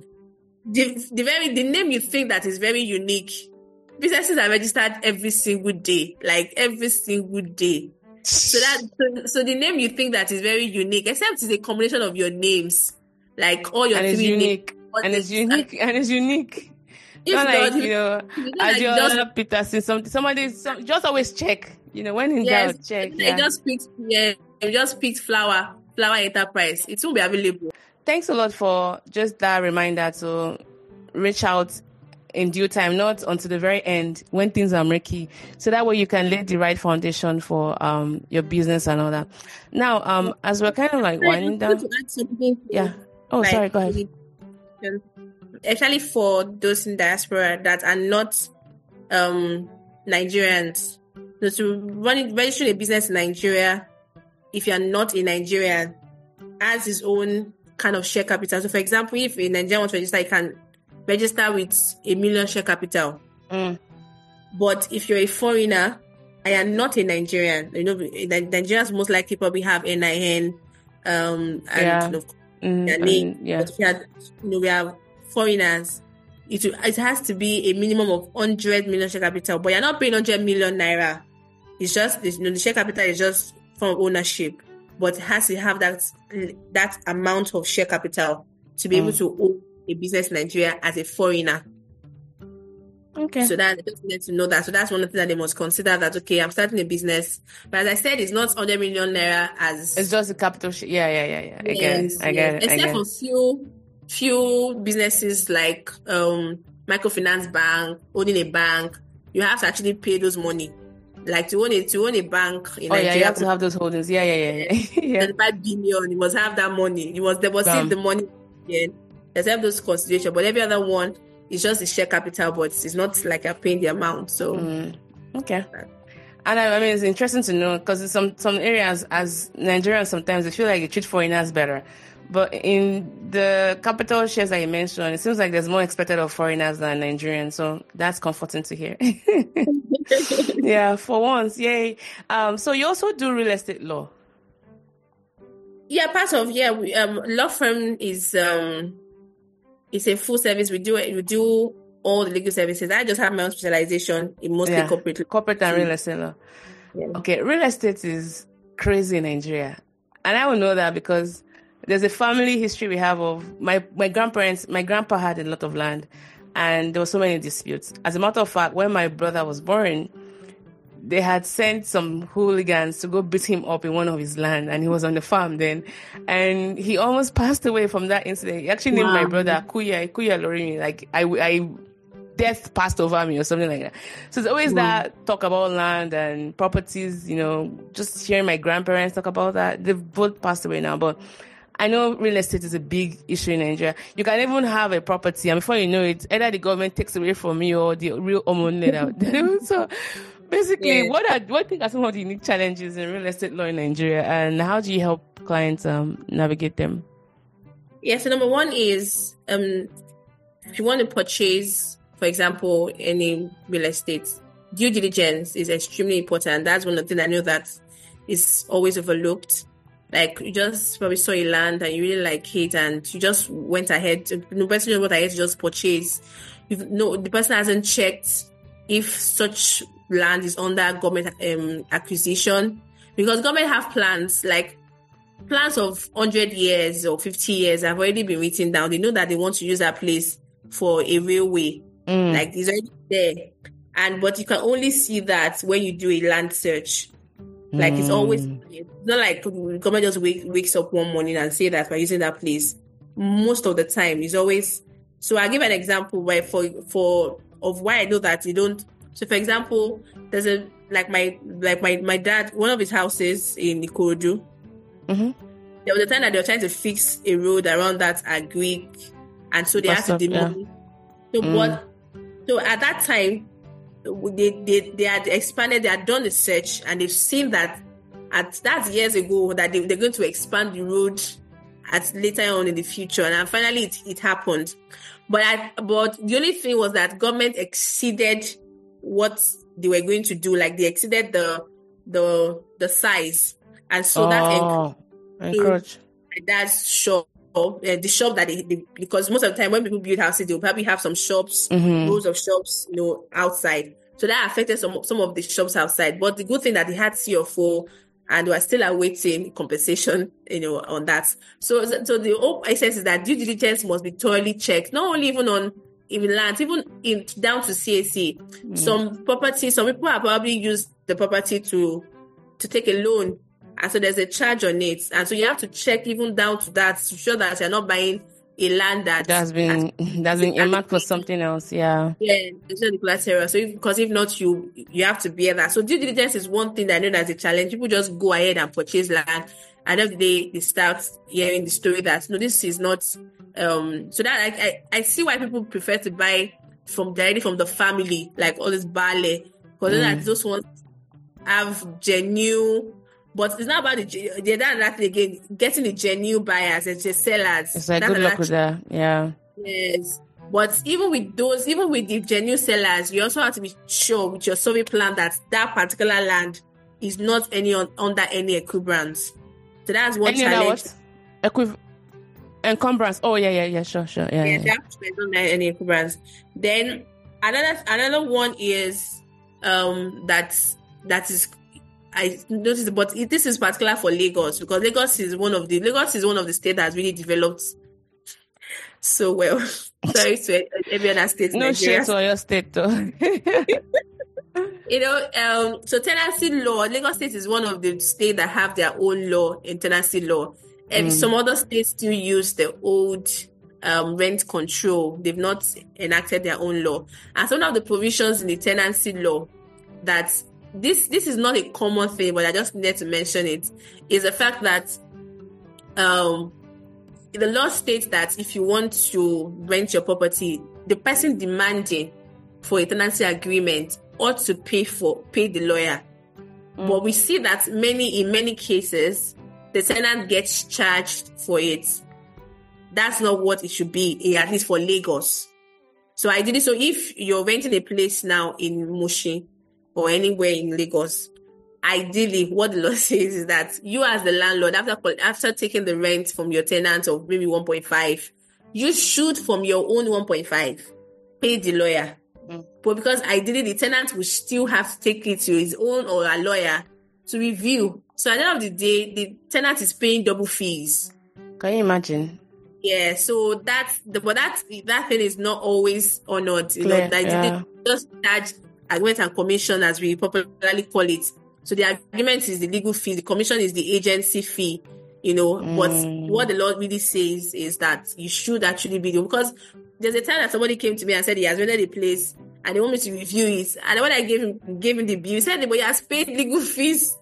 the name you think that is very unique, businesses are registered every single day, like every single day. So the name you think that is very unique, except it's a combination of your names, like all your three names.
And it's unique.
If
not
not,
like, Adiola, Peterson, somebody just always check. When in doubt, check.
I just picked Flower Enterprise. It won't be available.
Thanks a lot for just that reminder to reach out in due time, not until the very end when things are murky. So that way you can lay the right foundation for your business and all that. Now, as we're kind of like winding down. Yeah. Oh, sorry, go ahead.
Especially for those in diaspora that are not Nigerians. So to register a business in Nigeria, if you're not a Nigerian, has his own kind of share capital. So for example, if a Nigerian wants to register, you can register with 1 million share capital. But if you're a foreigner and you're not a Nigerian, Nigerians most likely probably have NIN and their name. But if we have foreigners, it has to be a minimum of 100 million share capital. But you're not paying 100 million naira. It's just the share capital is just from ownership, but it has to have that amount of share capital to be able to own a business in Nigeria as a foreigner.
Okay.
So that they need to know that. So that's one of the things that they must consider, that okay, I'm starting a business, but as I said, it's not 100 million naira as
it's just a capital. Yeah. I get it.
Except for few businesses like microfinance bank, owning a bank, you have to actually pay those money. Like to own a bank in Nigeria,
you have to have those holdings. Yeah.
35 billion, you must have that money. You must deposit the money. There's have those considerations, but every other one is just the share capital, but it's not like you're paying the amount. So
okay. And I mean, it's interesting to know, because in some areas, as Nigerians, sometimes they feel like they treat foreigners better. But in the capital shares that you mentioned, it seems like there's more expected of foreigners than Nigerians. So that's comforting to hear. Yeah, for once. Yay. So you also do real estate law?
Yeah, part of, law firm is it's a full service. We do all the legal services. I just have my own specialization in mostly
corporate and real estate law. Yeah. Okay, real estate is crazy in Nigeria. And I will know that because there's a family history we have of my grandparents. My grandpa had a lot of land, and there were so many disputes. As a matter of fact, when my brother was born, they had sent some hooligans to go beat him up in one of his land, and he was on the farm then, and he almost passed away from that incident. He actually named my brother Kuya Lorimi, like I death passed over me or something like that. So there's always that talk about land and properties, just hearing my grandparents talk about that. They've both passed away now, but I know real estate is a big issue in Nigeria. You can even have a property, and before you know it, either the government takes away from you or the real owner. So basically, what do you think are some of the unique challenges in real estate law in Nigeria, and how do you help clients navigate them?
Yeah, so number one is if you want to purchase, for example, any real estate, due diligence is extremely important. That's one of the things I know that is always overlooked. Like, you just probably saw a land and you really like it, and you just went ahead. The person went ahead to just purchase. The person hasn't checked if such land is under government acquisition, because government have plans of 100 years or 50 years have already been written down. They know that they want to use that place for a railway. Like, it's already there, but you can only see that when you do a land search. Like, it's always, it's not like government just wakes up one morning and say that we're using that place. Most of the time, it's always. So I'll give an example where of why I know that you don't. So for example, there's my dad, one of his houses in Ikorodu. There was a time that they were trying to fix a road around that Agric, and so they had to demolish. So at that time, they had expanded, they had done the search, and they've seen that that's years ago that they're going to expand the road at later on in the future. And finally it happened. But the only thing was that government exceeded what they were going to do. Like they exceeded the size. And so that
encouraged
my dad's shop, the shop that they, because most of the time when people build houses, they'll probably have some shops, rows of shops, outside. So that affected some of the shops outside. But the good thing that they had CFO and we are still awaiting compensation, on that. So the whole essence is that due diligence must be thoroughly checked, not only even on land, even down to CAC. Some people have probably used the property to take a loan. And so there's a charge on it. And so you have to check even down to that to show that you're not buying a land that's been
earmarked for something else. Yeah.
Yeah, it's not the collateral. So because if not, you have to bear that. So due diligence is one thing that I know that's a challenge. People just go ahead and purchase land. At the end of the day, they start hearing the story that no, this is not. So that I see why people prefer to buy directly from the family, like all this Bale, because those ones have genuine. But it's not about that again. Getting the genuine buyers and just sellers.
It's like good luck with that. Yeah.
Yes. But even with the genuine sellers, you also have to be sure with your survey plan that particular land is not under any encumbrance. So that's one challenge.
Encumbrance. Oh yeah. Sure. Yeah.
That's not any encumbrance. Then another one is that is. I noticed, but this is particular for Lagos because Lagos is one of the states that has really developed so well. Sorry to every other state.
No shade to your state, though.
So tenancy law, Lagos State is one of the states that have their own law in tenancy law. Some other states still use the old rent control. They've not enacted their own law. And some of the provisions in the tenancy law that this is not a common thing, but I just needed to mention it, is the fact that the law states that if you want to rent your property, the person demanding for a tenancy agreement ought to pay the lawyer. But we see that in many cases, the tenant gets charged for it. That's not what it should be, at least for Lagos. So if you're renting a place now in Mushin, or anywhere in Lagos, ideally what the law says is that you as the landlord, after taking the rent from your tenant of maybe 1.5, you should from your own 1.5 pay the lawyer. But because ideally the tenant will still have to take it to his own or a lawyer to review. So at the end of the day, the tenant is paying double fees.
Can you imagine?
Yeah, so that thing is not always honored.
Clear,
just charge agreement and commission, as we popularly call it. So the agreement is the legal fee, the commission is the agency fee, But what the law really says is that you should actually be because there's a time that somebody came to me and said he has rented a place and they want me to review it. And when I gave him the bill, he said, but he has paid legal fees.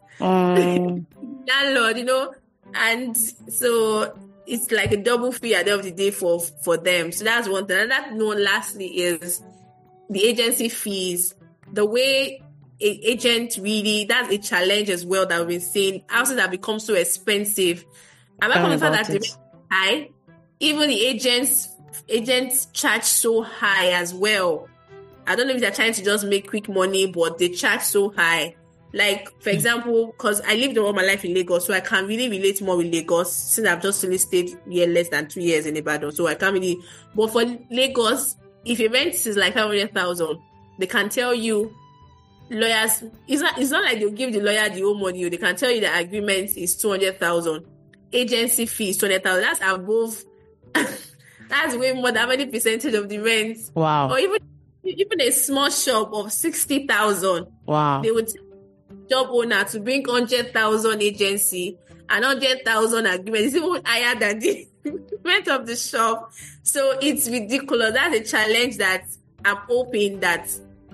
Landlord, and so it's like a double fee at the end of the day for them. So that's one thing. And that one lastly is the agency fees. The way agent really, that's a challenge as well that we've been seeing. Houses have become so expensive. And apart from the fact that they're high, even the agents charge so high as well. I don't know if they're trying to just make quick money, but they charge so high. Like, for example, because I lived all my life in Lagos, so I can really relate more with Lagos since I've just really stayed here less than 2 years in Ibadan. So I can't really. But for Lagos, if your rent is like 500,000, they can tell you, lawyers, it's not like they'll give the lawyer the whole money. They can tell you the agreement is 200,000. Agency fee is 200,000. That's above, that's way more than any percentage of the rent.
Wow.
Or even a small shop of 60,000.
Wow.
They would job owner to bring 100,000 agency and 100,000 agreement. It's even higher than the rent of the shop. So it's ridiculous. That's a challenge that I'm hoping that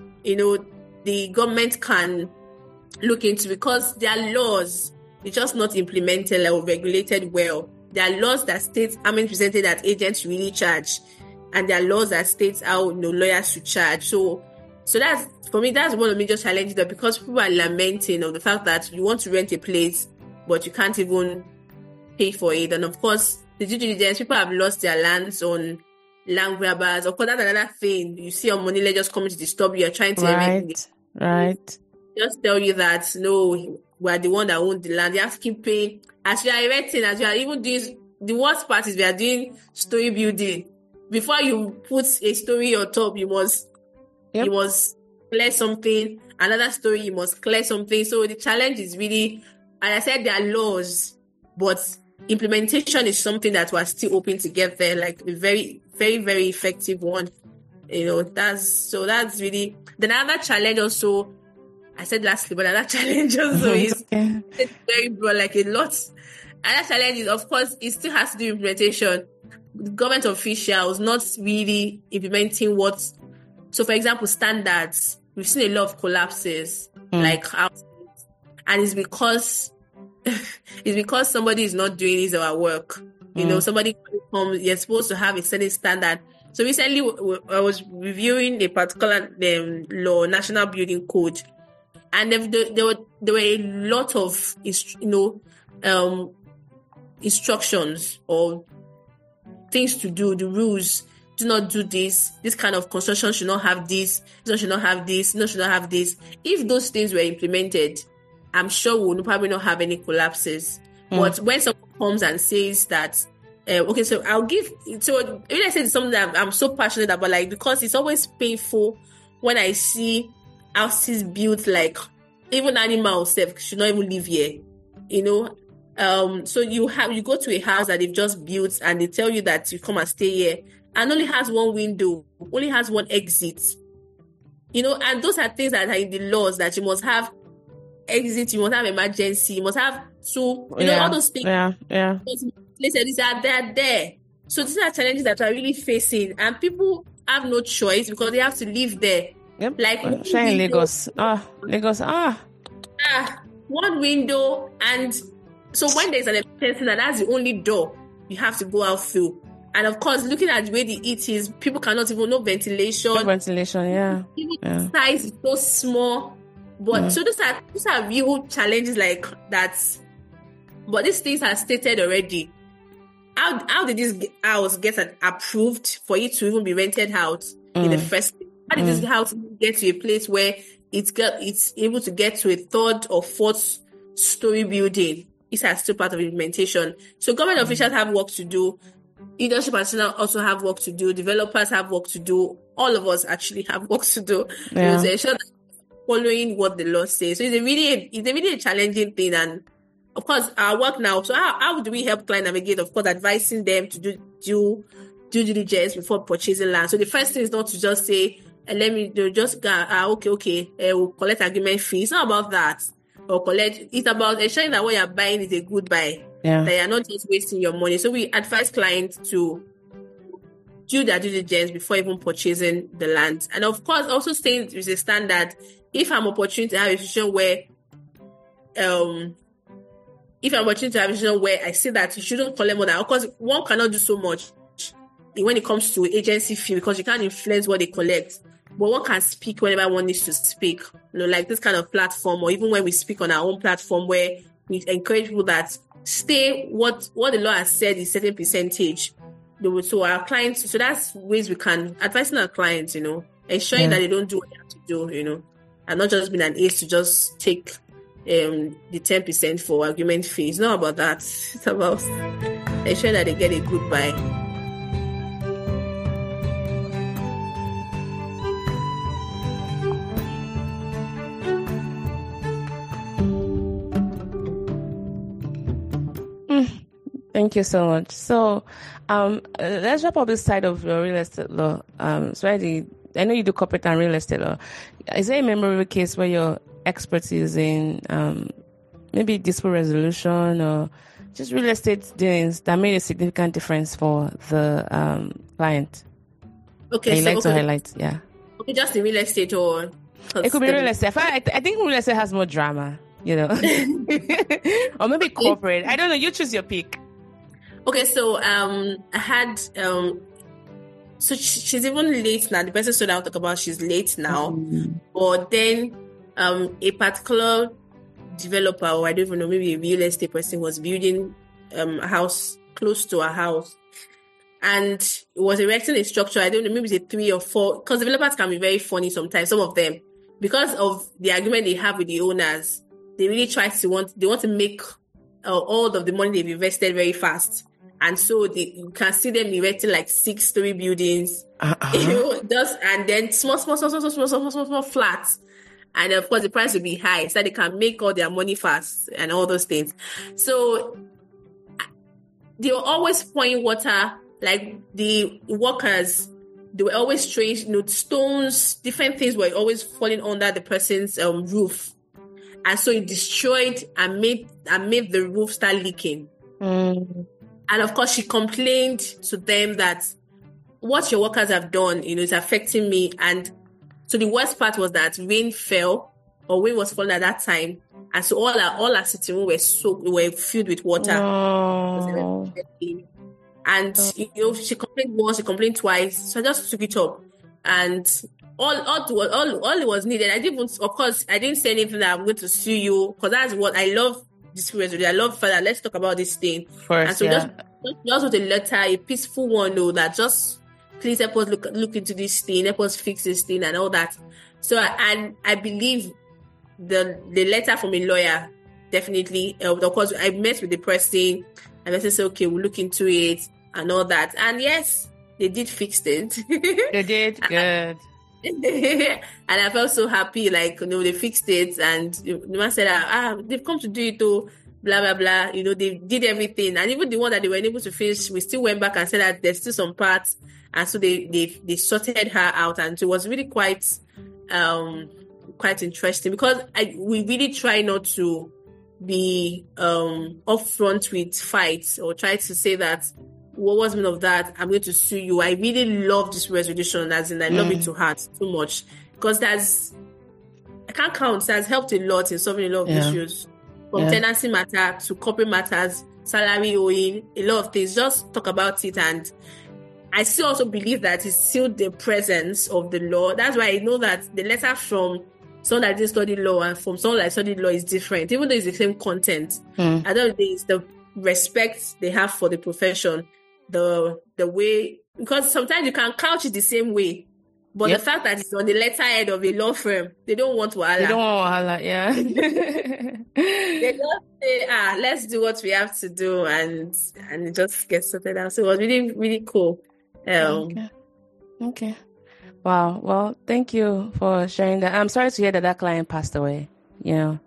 the government can look into, because their laws are just not implemented or regulated well. There are laws that state how many percentage that agents really charge, and there are laws that state how lawyers should charge. So So that's, for me, that's one of the major challenges, that because people are lamenting of the fact that you want to rent a place, but you can't even pay for it. And of course, the due diligence, people have lost their lands on land grabbers. Of course, that's another thing. You see your money just coming to disturb you. You're trying to
right.
Just tell you that, no, we are the one that own the land. You have to keep paying. As you are erecting, as you are even doing, the worst part is we are doing story building. Before you put a story on top, you must clear something. Another story, you must clear something. So the challenge is really, and I said there are laws, but implementation is something that we're still hoping to get there, like a very, very, very effective one. That's really, then another challenge also, I said lastly, but another challenge also is it's very broad, like a lot. Another challenge is, of course, it still has to do implementation. Government officials not really implementing so for example, standards. We've seen a lot of collapses, like houses, and it's because somebody is not doing his or her work. Somebody comes, you're supposed to have a certain standard. So recently, I was reviewing a particular law, National Building Code, and there were a lot of instructions or things to do. The rules: do not do this. This kind of construction should not have this. This should not have this. No, should not have this. If those things were implemented, I'm sure we will probably not have any collapses. But when someone comes and says that, okay, so when I say it's something that I'm so passionate about, like, because it's always painful when I see houses built, like, even animals should not even live here, so you go to a house that they've just built and they tell you that you come and stay here, and only has one window, only has one exit, and those are things that are in the laws, that you must have exit, you must have emergency, you must have all those things.
Yeah.
These are there. So these are challenges that are really facing, and people have no choice because they have to live there.
Yep.
Like
Shine Lagos. Lagos.
One window, and so when there's an emergency, that's the only door you have to go out through. And of course, looking at the way the heat is, people cannot even know ventilation.
No ventilation, yeah.
The size is so small. But so those are real challenges like that. But these things are stated already. How did this house get approved for it to even be rented out in the first place? How did this house get to a place where it's able to get to a third or fourth story building? It's still part of implementation. So government officials have work to do. Industry personnel also have work to do. Developers have work to do. All of us actually have work to do.
Yeah.
To ensure that following what the law says. So it's a really challenging thing. And of course, our work now. So how do we help clients navigate? Of course, advising them to do due diligence before purchasing land. So the first thing is not to just say, let me just go, okay, we'll collect agreement fee. It's not about that. It's about ensuring that what you're buying is a good buy.
Yeah.
That you're not just wasting your money. So we advise clients to do their due diligence before even purchasing the land. And of course, also staying with a standard. If I'm opportunity to have a situation where I say that you shouldn't collect more than, of course, one cannot do so much when it comes to agency fee because you can't influence what they collect. But one can speak whenever one needs to speak. Like this kind of platform, or even when we speak on our own platform where we encourage people that stay what the law has said is certain percentage. So our clients, so that's ways we can advising our clients, ensuring that they don't do what they have to do, and not just being an ace to just take the 10% for agreement fee. It's not about that. It's about ensuring that they get a good buy.
Thank you so much. So, let's wrap up this side of your real estate law. I know you do corporate and real estate law. Is there a memorable case where your expertise in maybe dispute resolution or just real estate dealings that made a significant difference for the client?
Okay,
so to highlight, yeah.
Okay, just in real estate or
it could be real estate. I think real estate has more drama, or maybe corporate. I don't know. You choose your pick.
Okay, so I had So she's even late now. The person stood out talk about she's late now. But then a particular developer, or I don't even know, maybe a real estate person, was building a house close to a house. And it was erecting a structure. I don't know, maybe it's a 3 or 4, because developers can be very funny sometimes, some of them. Because of the agreement they have with the owners, they really want to make all of the money they've invested very fast. And so you can see them erecting like 6-story buildings, and then small flats. And of course, the price will be high, so they can make all their money fast and all those things. So they were always pouring water, like the workers, they were always throwing, stones, different things were always falling under the person's roof. And so it destroyed and made the roof start leaking. And of course, she complained to them that what your workers have done, is affecting me. And so the worst part was that rain was falling at that time. And so all our sitting room were filled with water.
Oh.
And, she complained once, she complained twice. So I just took it up. And all it was needed. I didn't say anything that I'm going to sue you, because that's what I love. I love further. Let's talk about this thing.
First,
and so just with a letter, a peaceful one, that just please help us look into this thing, help us fix this thing and all that. So I believe the letter from a lawyer definitely helped. Of course, I met with the person and they said, okay, we'll look into it and all that. And yes, they did fix it.
They did good.
And I felt so happy, they fixed it, and the man said, they've come to do it too, blah blah blah. They did everything, and even the one that they were able to finish, we still went back and said that there's still some parts, and so they sorted her out, and it was really quite interesting, because we really try not to be upfront with fights or try to say that what was meant of that, I'm going to sue you. I really love this resolution, as in I love it to heart too much, because I can't count, that's helped a lot in solving a lot of issues, from tenancy matter to corporate matters, salary owing, a lot of things. Just talk about it. And I still also believe that it's still the presence of the law. That's why I know that the letter from someone that didn't study law and from someone that studied law is different, even though it's the same content. I don't think it's the respect they have for the profession, the way, because sometimes you can couch it the same way, but the fact that it's on the letterhead of a law firm, they don't want wahala.
They don't want wahala, yeah.
They just say, let's do what we have to do, and it just gets sorted out. So it was really, really cool.
Okay. Wow. Well, thank you for sharing that. I'm sorry to hear that client passed away. Yeah.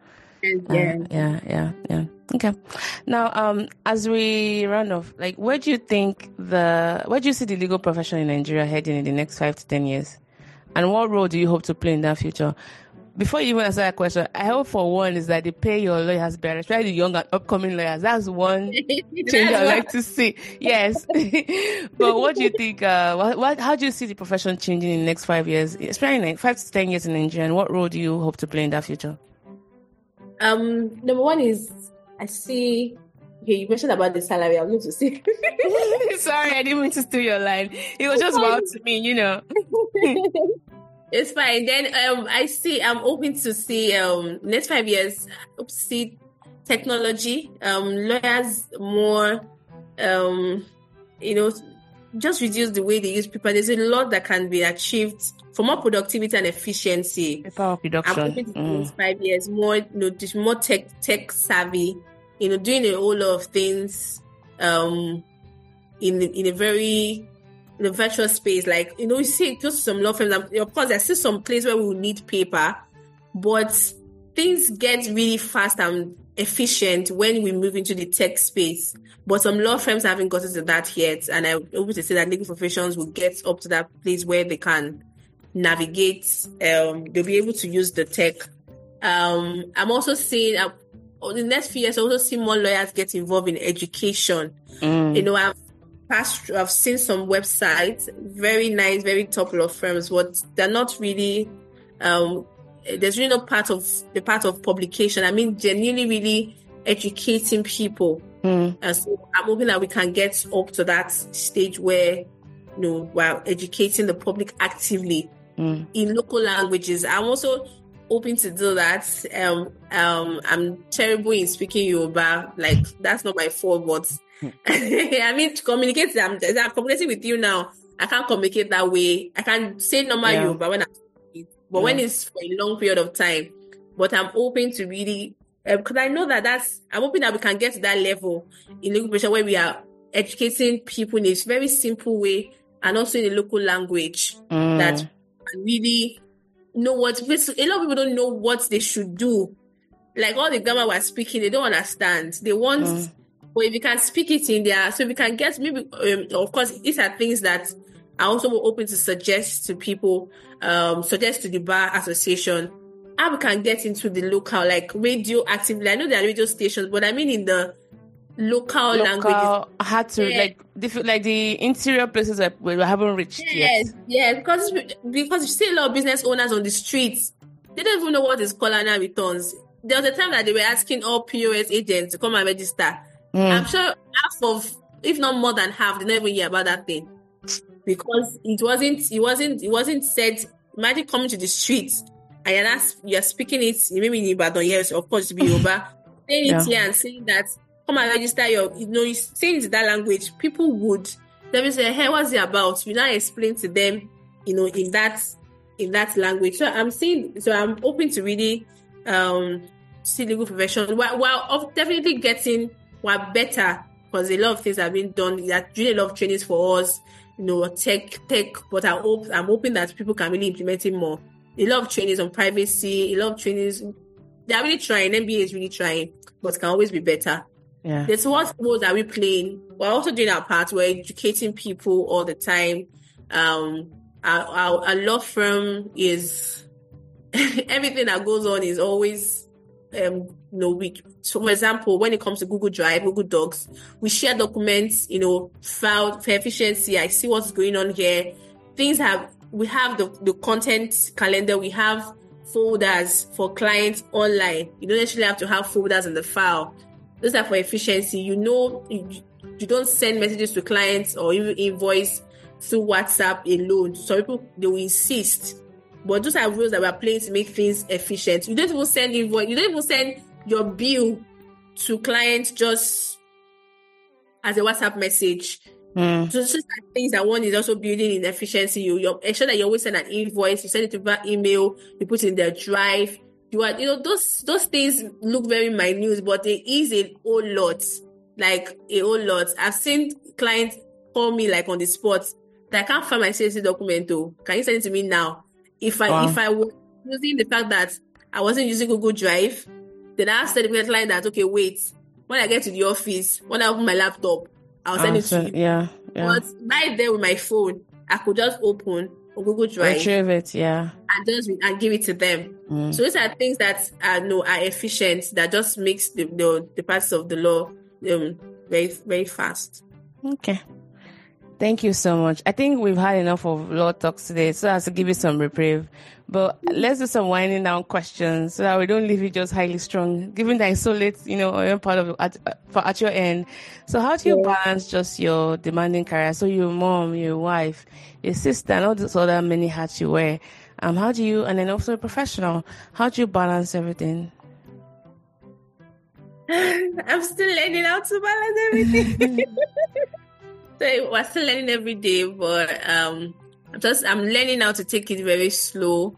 Okay. Now, as we run off, where do you see the legal profession in Nigeria heading in the next 5 to 10 years? And what role do you hope to play in that future? Before you even answer that question, I hope for one is that they pay your lawyers better, especially the young and upcoming lawyers. That's one change I'd like to see. Yes. But what do you think, how do you see the profession changing in the next 5 years, especially 5 to 10 years in Nigeria, and what role do you hope to play in that future?
Number one is, I see, you mentioned about the salary. I'm going to say.
Sorry, I didn't mean to steal your line. It was just wild to me,
It's fine. Then I'm hoping to see next 5 years, I hope to see technology, lawyers more, just reduce the way they use paper. There's a lot that can be achieved for more productivity and efficiency.
Power production.
I'm hoping to see next 5 years more, just more tech savvy, doing a whole lot of things, in a virtual space. You see, just some law firms, of course, there's still some place where we will need paper, but things get really fast and efficient when we move into the tech space. But some law firms haven't gotten to that yet, and I hope to say that legal professions will get up to that place where they can navigate. They'll be able to use the tech. I'm also seeing, in the next few years, I also see more lawyers get involved in education. I've seen some websites, very nice, very top law firms, but they're not really, there's really no part of publication. I mean, genuinely really educating people. And so I'm hoping that we can get up to that stage where while educating the public actively in local languages. I'm also hoping to do that. I'm terrible in speaking Yoruba. Like, that's not my fault, but I mean, to communicate, I'm communicating with you now. I can't communicate that way. I can say normal Yoruba when I'm speaking, but when it's for a long period of time. But I'm hoping to really, because I know I'm hoping that we can get to that level in legal profession where we are educating people in a very simple way and also in a local language that can really know what, because a lot of people don't know what they should do. Like all the grammar we're speaking, they don't understand. They want, but if you can speak it in there, so we can get maybe, of course, these are things that I also open to suggest to people, suggest to the Bar Association, how we can get into the local, like radio actively. I know there are radio stations, but I mean in the local languages.
Had to like the interior places that we haven't reached yet.
Yeah, because you see a lot of business owners on the streets, they don't even know what is colonial returns. There was a time that they were asking all POS agents to come and register. I'm sure half of, if not more than half, they never even hear about that thing because it wasn't said. Imagine coming to the streets and you're speaking it, maybe in Ibadan, yes, of course, to be Yoruba, saying it here and saying that, come and register saying it in that language, people would, they will say, hey, what's it about? You now explain to them, in that language. So I'm hoping to really, see legal profession while definitely getting better, because a lot of things have been done. That doing a lot of trainings for us, tech, but I'm hoping that people can really implement it more. A lot of trainings on privacy, a lot of trainings, they're really trying, NBA is really trying, but can always be better.
Yeah.
There's what roles are we playing? We're also doing our part. We're educating people all the time. Our law firm is everything that goes on is always weak. So for example, when it comes to Google Drive, Google Docs, we share documents, filed for efficiency. I see what's going on here. We have the content calendar, we have folders for clients online. You don't necessarily have to have folders in the file. Those are for efficiency. You don't send messages to clients or even invoice through WhatsApp alone. So people, they will insist. But those are rules that we're playing to make things efficient. You don't even send invoice. You don't even send your bill to clients just as a WhatsApp message. So just like things that one is also building in efficiency. You ensure that you always send an invoice. You send it via email. You put it in their drive. Those things look very minute, but there is a whole lot. Like a whole lot. I've seen clients call me like on the spot that I can't find my CSC document though. Can you send it to me now? If I was using the fact that I wasn't using Google Drive, then I asked the client that, okay, wait, when I get to the office, when I open my laptop, I'll send it to you.
Yeah.
But right there with my phone, I could just open a Google Drive,
retrieve it,
and give it to them. So these are things that are efficient, that just makes the parts of the law very, very fast.
Okay. Thank you so much. I think we've had enough of law talks today, so as to give you some reprieve. But let's do some winding down questions so that we don't leave you just highly strung, given that it's so late, you're part of at your end. So how do you balance just your demanding career? So your mom, your wife, your sister, and all those other many hats you wear. How do you, and then also a professional, how do you balance everything?
I'm still learning how to balance everything. So we're still learning every day, but I'm learning how to take it very slow.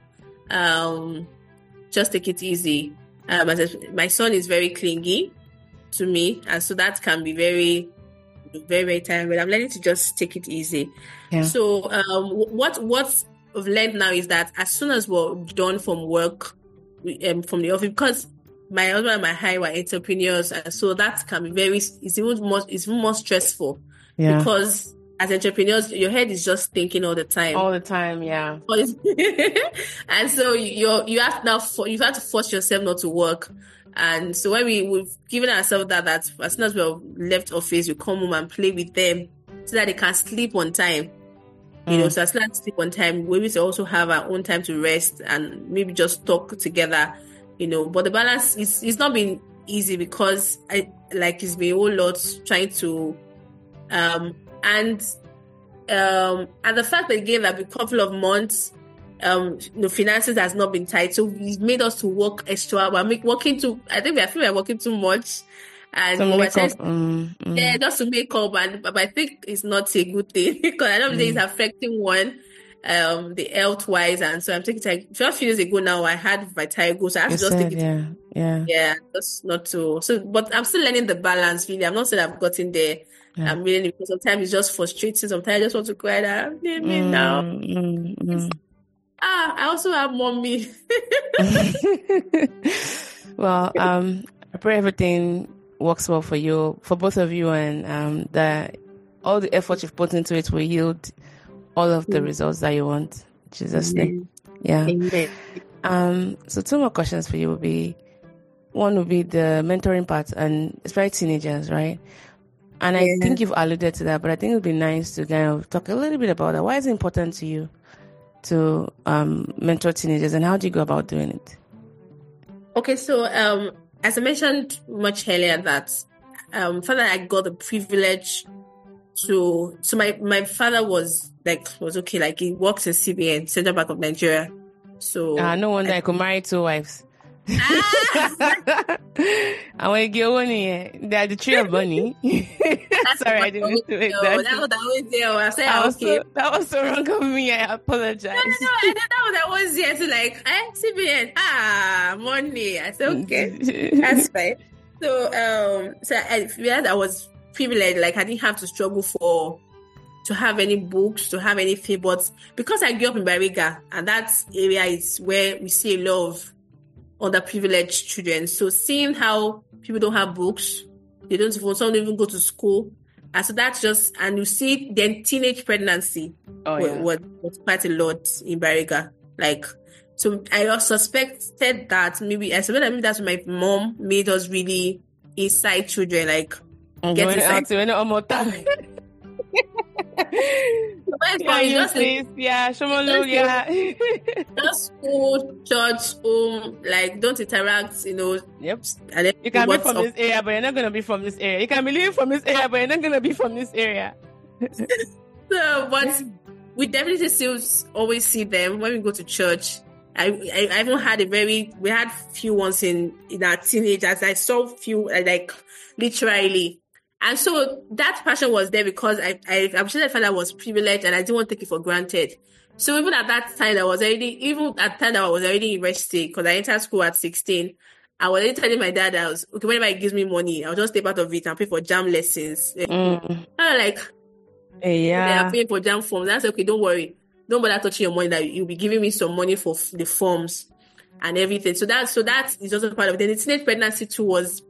Just take it easy. My son is very clingy to me, and so that can be very, very, very tiring. But I'm learning to just take it easy. Yeah. So what I've learned now is that as soon as we're done from work, from the office, because my husband and I were entrepreneurs, and so that can be it's even more stressful. Yeah. Because as entrepreneurs, your head is just thinking all the time.
All the time, yeah.
And so you have to force yourself not to work. And so when we've given ourselves that as soon as we're left office, we come home and play with them so that they can sleep on time. So as long as sleep on time, we will also have our own time to rest and maybe just talk together. But the balance is not been easy because it's been a whole lot trying to and and the fact that it gave like a couple of months, finances has not been tight, so it made us to work extra. I think we feel we're working too much, and
So
we're
makeup.
yeah, just to make up, but I think it's not a good thing because I don't think it's affecting one, the health wise, and so I'm taking like just few years ago now I had Vitiligo, so I have
You
to just take
said,
it.
yeah.
Yeah, just not to. So, but I'm still learning the balance. Really, I'm not saying I've gotten there.
Yeah.
I'm really because sometimes it's just frustrating. Sometimes I just want to cry. That leave me now. I also have mommy.
Well, I pray everything works well for you, for both of you, and that all the effort you've put into it will yield all of the results that you want. In Jesus' name. Yeah.
Amen.
So 2 more questions for you will be, one will be the mentoring part, and especially teenagers, right? And I think you've alluded to that, but I think it would be nice to kind of talk a little bit about that. Why is it important to you to mentor teenagers, and how do you go about doing it?
Okay, so as I mentioned much earlier, that father, I got the privilege to. So my father was okay, like he works in CBN, Central Bank of Nigeria. So
no wonder I could marry 2 wives. I want to get one here. They're the tree of money. Sorry, I didn't do it.
That was always there. I said, okay.
That was so wrong of me. I apologize.
No. I thought that was always there to like, CBN, money. I said, okay, that's fine. So, I realized I was privileged. Like, I didn't have to struggle to have any books, to have anything. But because I grew up in Bariga, and that area is where we see a lot of underprivileged children. So seeing how people don't have books, some don't even go to school. And so that's just, and you see then teenage pregnancy was quite a lot in Bariga. Like, so I suspected that maybe that's what my mom made us really inside children, like
get inside.
Just school, church, home, like don't interact,
Yep. And you can be from this area, but you're not gonna be from this area. You can be living from this area, but you're not gonna be from this area.
So, but we definitely still always see them when we go to church. I even had we had few ones in our teenagers. I saw few like literally. And so that passion was there because I'm sure that father was privileged and I didn't want to take it for granted. So even at that time, I was already in university because I entered school at 16. I was already telling my dad okay, whenever he gives me money, I'll just take part of it and pay for JAM lessons. I'm like, they are paying for JAM forms. That's okay, don't worry. Don't bother touching your money, that you'll be giving me some money for the forms and everything. So that is also part of it. Then the teenage pregnancy too was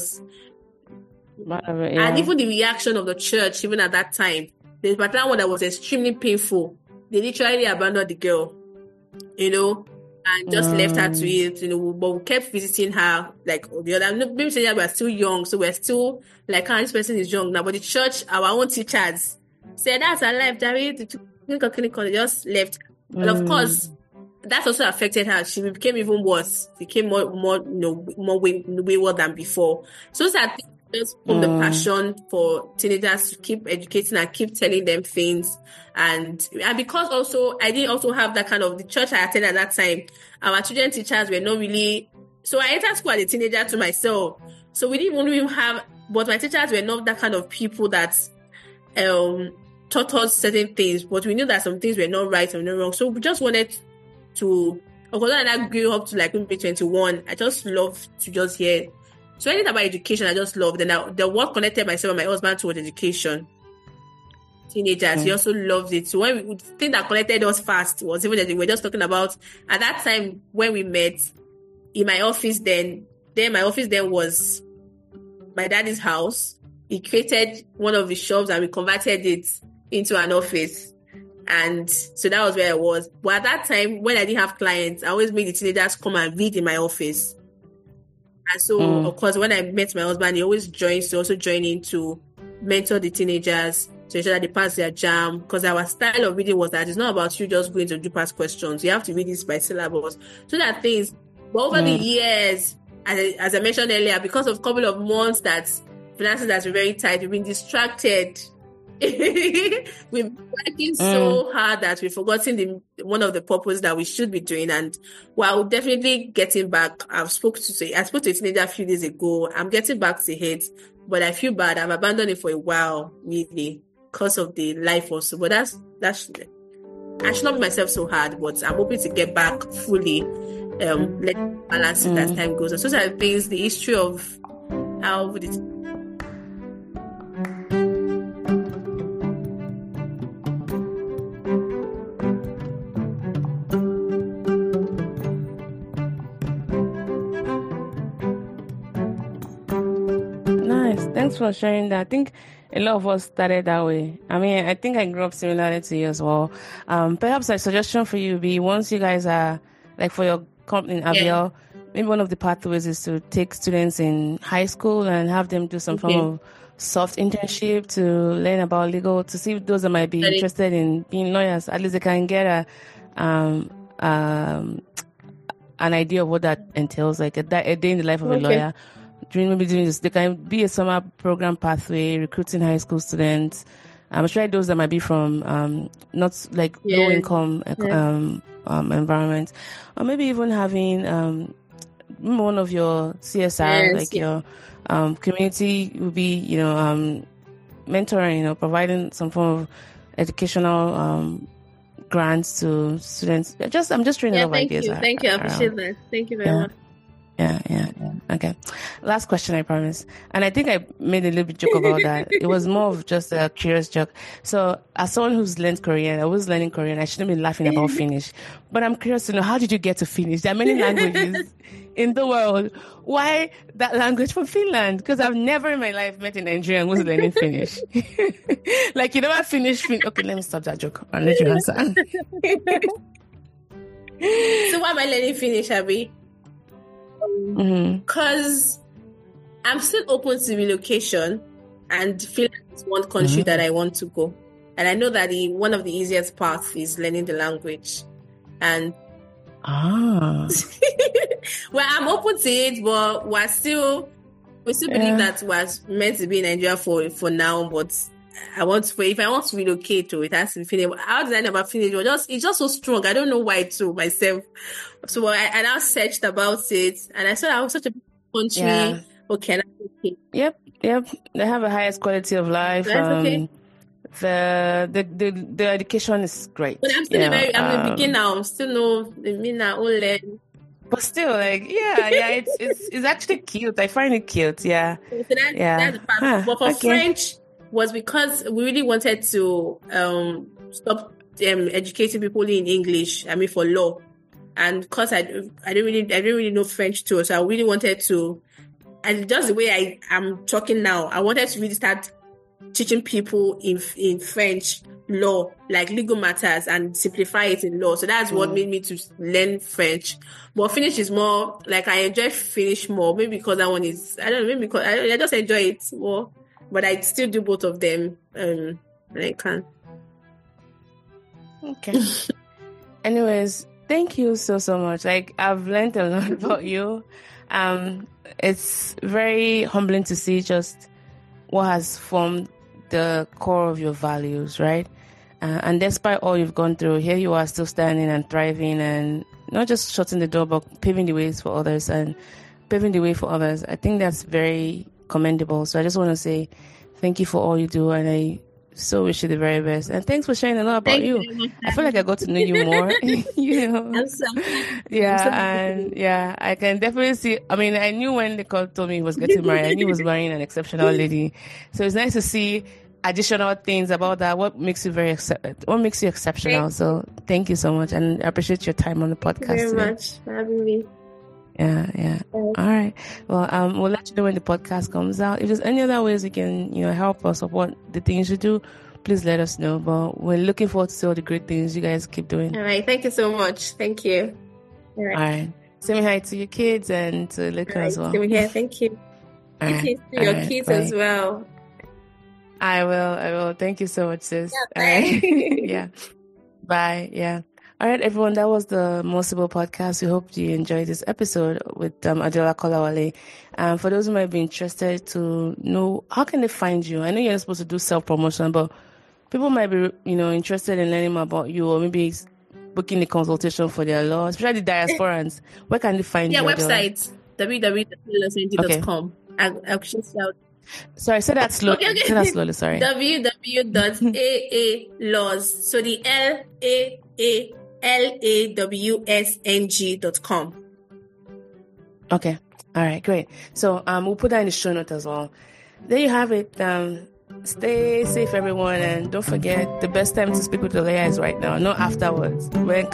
and even the reaction of the church, even at that time, there's particular one that was extremely painful. They literally abandoned the girl, and just left her to it, but we kept visiting her, like the other. Maybe saying we're still young, so we're still like, this person is young now. But the church, our own teachers, said that's her life. They just left. And of course, that also affected her. She became even worse. She became more wayward than before. So that just from the passion for teenagers to keep educating and keep telling them things, and because also I didn't also have that kind of the church I attended at that time. Our children teachers were not really. So I entered school as a teenager to myself, so we didn't even have. But my teachers were not that kind of people that taught us certain things. But we knew that some things were not right or not wrong. So we just wanted to. Because when I grew up to like maybe 21, I just loved to just hear. So anything about education, I just loved. And the what connected myself and my husband towards education. Teenagers, we also loved it. So when the thing that connected us fast was even that we were just talking about at that time when we met in my office. Then my office was my daddy's house. He created one of his shops and we converted it into an office. And so that was where I was. But at that time, when I didn't have clients, I always made the teenagers come and read in my office. And so, of course, when I met my husband, he always also joined in to mentor the teenagers to ensure that they pass their JAM. Because our style of reading was that it's not about you just going to do past questions. You have to read this by syllabus. So that things. But over the years, as I mentioned earlier, because of a couple of months that finances that's very tight, we've been distracted we've been working so hard that we've forgotten one of the purpose that we should be doing. And while definitely getting back, I spoke to a teenager a few days ago. I'm getting back to it, but I feel bad. I've abandoned it for a while, really, because of the life also. But that's I should not be myself so hard, but I'm hoping to get back fully. Let balance it as time goes on. So that things, the history of how would it.
Nice. Thanks for sharing that. I think a lot of us started that way. I mean, I think I grew up similarly to you as well. Perhaps a suggestion for you would be once you guys are, like for your company in Abiel, maybe one of the pathways is to take students in high school and have them do some form of soft internship to learn about legal, to see those that might be interested in being lawyers. At least they can get an idea of what that entails, like a day in the life of a lawyer. Doing this, they can be a summer program pathway, recruiting high school students. I'm sure those that might be from not like low income environments, or maybe even having one of your CSR, like your community will be, mentoring, providing some form of educational grants to students. I'm just throwing a lot of ideas.
Thank you. I appreciate that. Thank you very much.
Yeah. Okay. Last question, I promise. And I think I made a little bit joke about that. It was more of just a curious joke. So as someone who's learned Korean, I was learning Korean. I shouldn't be laughing about Finnish. But I'm curious to know, how did you get to Finnish? There are many languages in the world. Why that language from Finland? Because I've never in my life met a Nigerian who's learning Finnish. Like, you never finish Finnish. Okay, let me stop that joke. I'll let you answer.
So why am I learning Finnish, Abby? Because I'm still open to relocation, and Finland is one country that I want to go. And I know that one of the easiest paths is learning the language. And well, I'm open to it, but we still believe that we're meant to be in Nigeria for now. But if I want to relocate to it, has to be Finnish. How did I know about Finnish? It's just so strong. I don't know why too myself. So I now searched about it, and I saw that I was such a big country.
Yeah.
Okay.
Yep. They have the highest quality of life.
That's okay.
The education is great.
But I'm still I'm a beginner. I'm still learn.
But still, it's actually cute. I find it cute. Yeah.
So that's the part. But for French was because we really wanted to stop educating people in English. I mean, for law. And because I didn't really know French too, so I really wanted to, and just the way I'm talking now, I wanted to really start teaching people in French law, like legal matters, and simplify it in law. So that's what made me to learn French. But Finnish is more like I enjoy Finnish more, maybe because that one is, I don't know, maybe because I just enjoy it more. But I still do both of them when I can.
Okay. Anyways. Thank you so much. Like, I've learned a lot about you. It's very humbling to see just what has formed the core of your values, right? And despite all you've gone through, here you are still standing and thriving, and not just shutting the door, but paving the ways for others and paving the way for others. I think that's very commendable. So I just want to say thank you for all you do, and I so wish you the very best. And thanks for sharing a lot about you. I feel like I got to know you more. I can definitely see. I mean, I knew when Nicole told me he was getting married, I knew he was marrying an exceptional lady. So it's nice to see additional things about that. What makes you exceptional? So thank you so much, and I appreciate your time on the podcast.
Thank you very much for having me.
Yeah. All right. Well, we'll let you know when the podcast comes out. If there's any other ways we can, help or support the things you do, please let us know. But we're looking forward to see all the great things you guys keep doing.
All right. Thank you so much. Thank you.
All right. Say hi to your kids and to Lika as well.
Same here. Thank you. Thank you to your kids as well.
I will. Thank you so much, sis.
Yeah, bye.
All right. Yeah. Bye. Yeah. All right, everyone, that was the Mosible podcast. We hope you enjoyed this episode with Adeola Kolawale. For those who might be interested to know, how can they find you? I know you're not supposed to do self-promotion, but people might be, interested in learning more about you, or maybe booking a consultation for their law, especially the diasporans. Where can they find you?
Website, www.lawsng.com. I'll just shout.
Sorry, say that slowly.
Okay.
Say that slowly, sorry.
www.aalaws. So the LAALAWSNG.com.
Okay. All right, great. So we'll put that in the show note as well. There you have it. Stay safe, everyone, and don't forget, the best time to speak with the lawyer is right now, not afterwards, when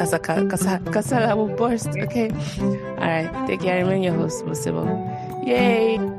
kasala will burst. Okay. All right. Take care. Remain your host, Musibo. Yay.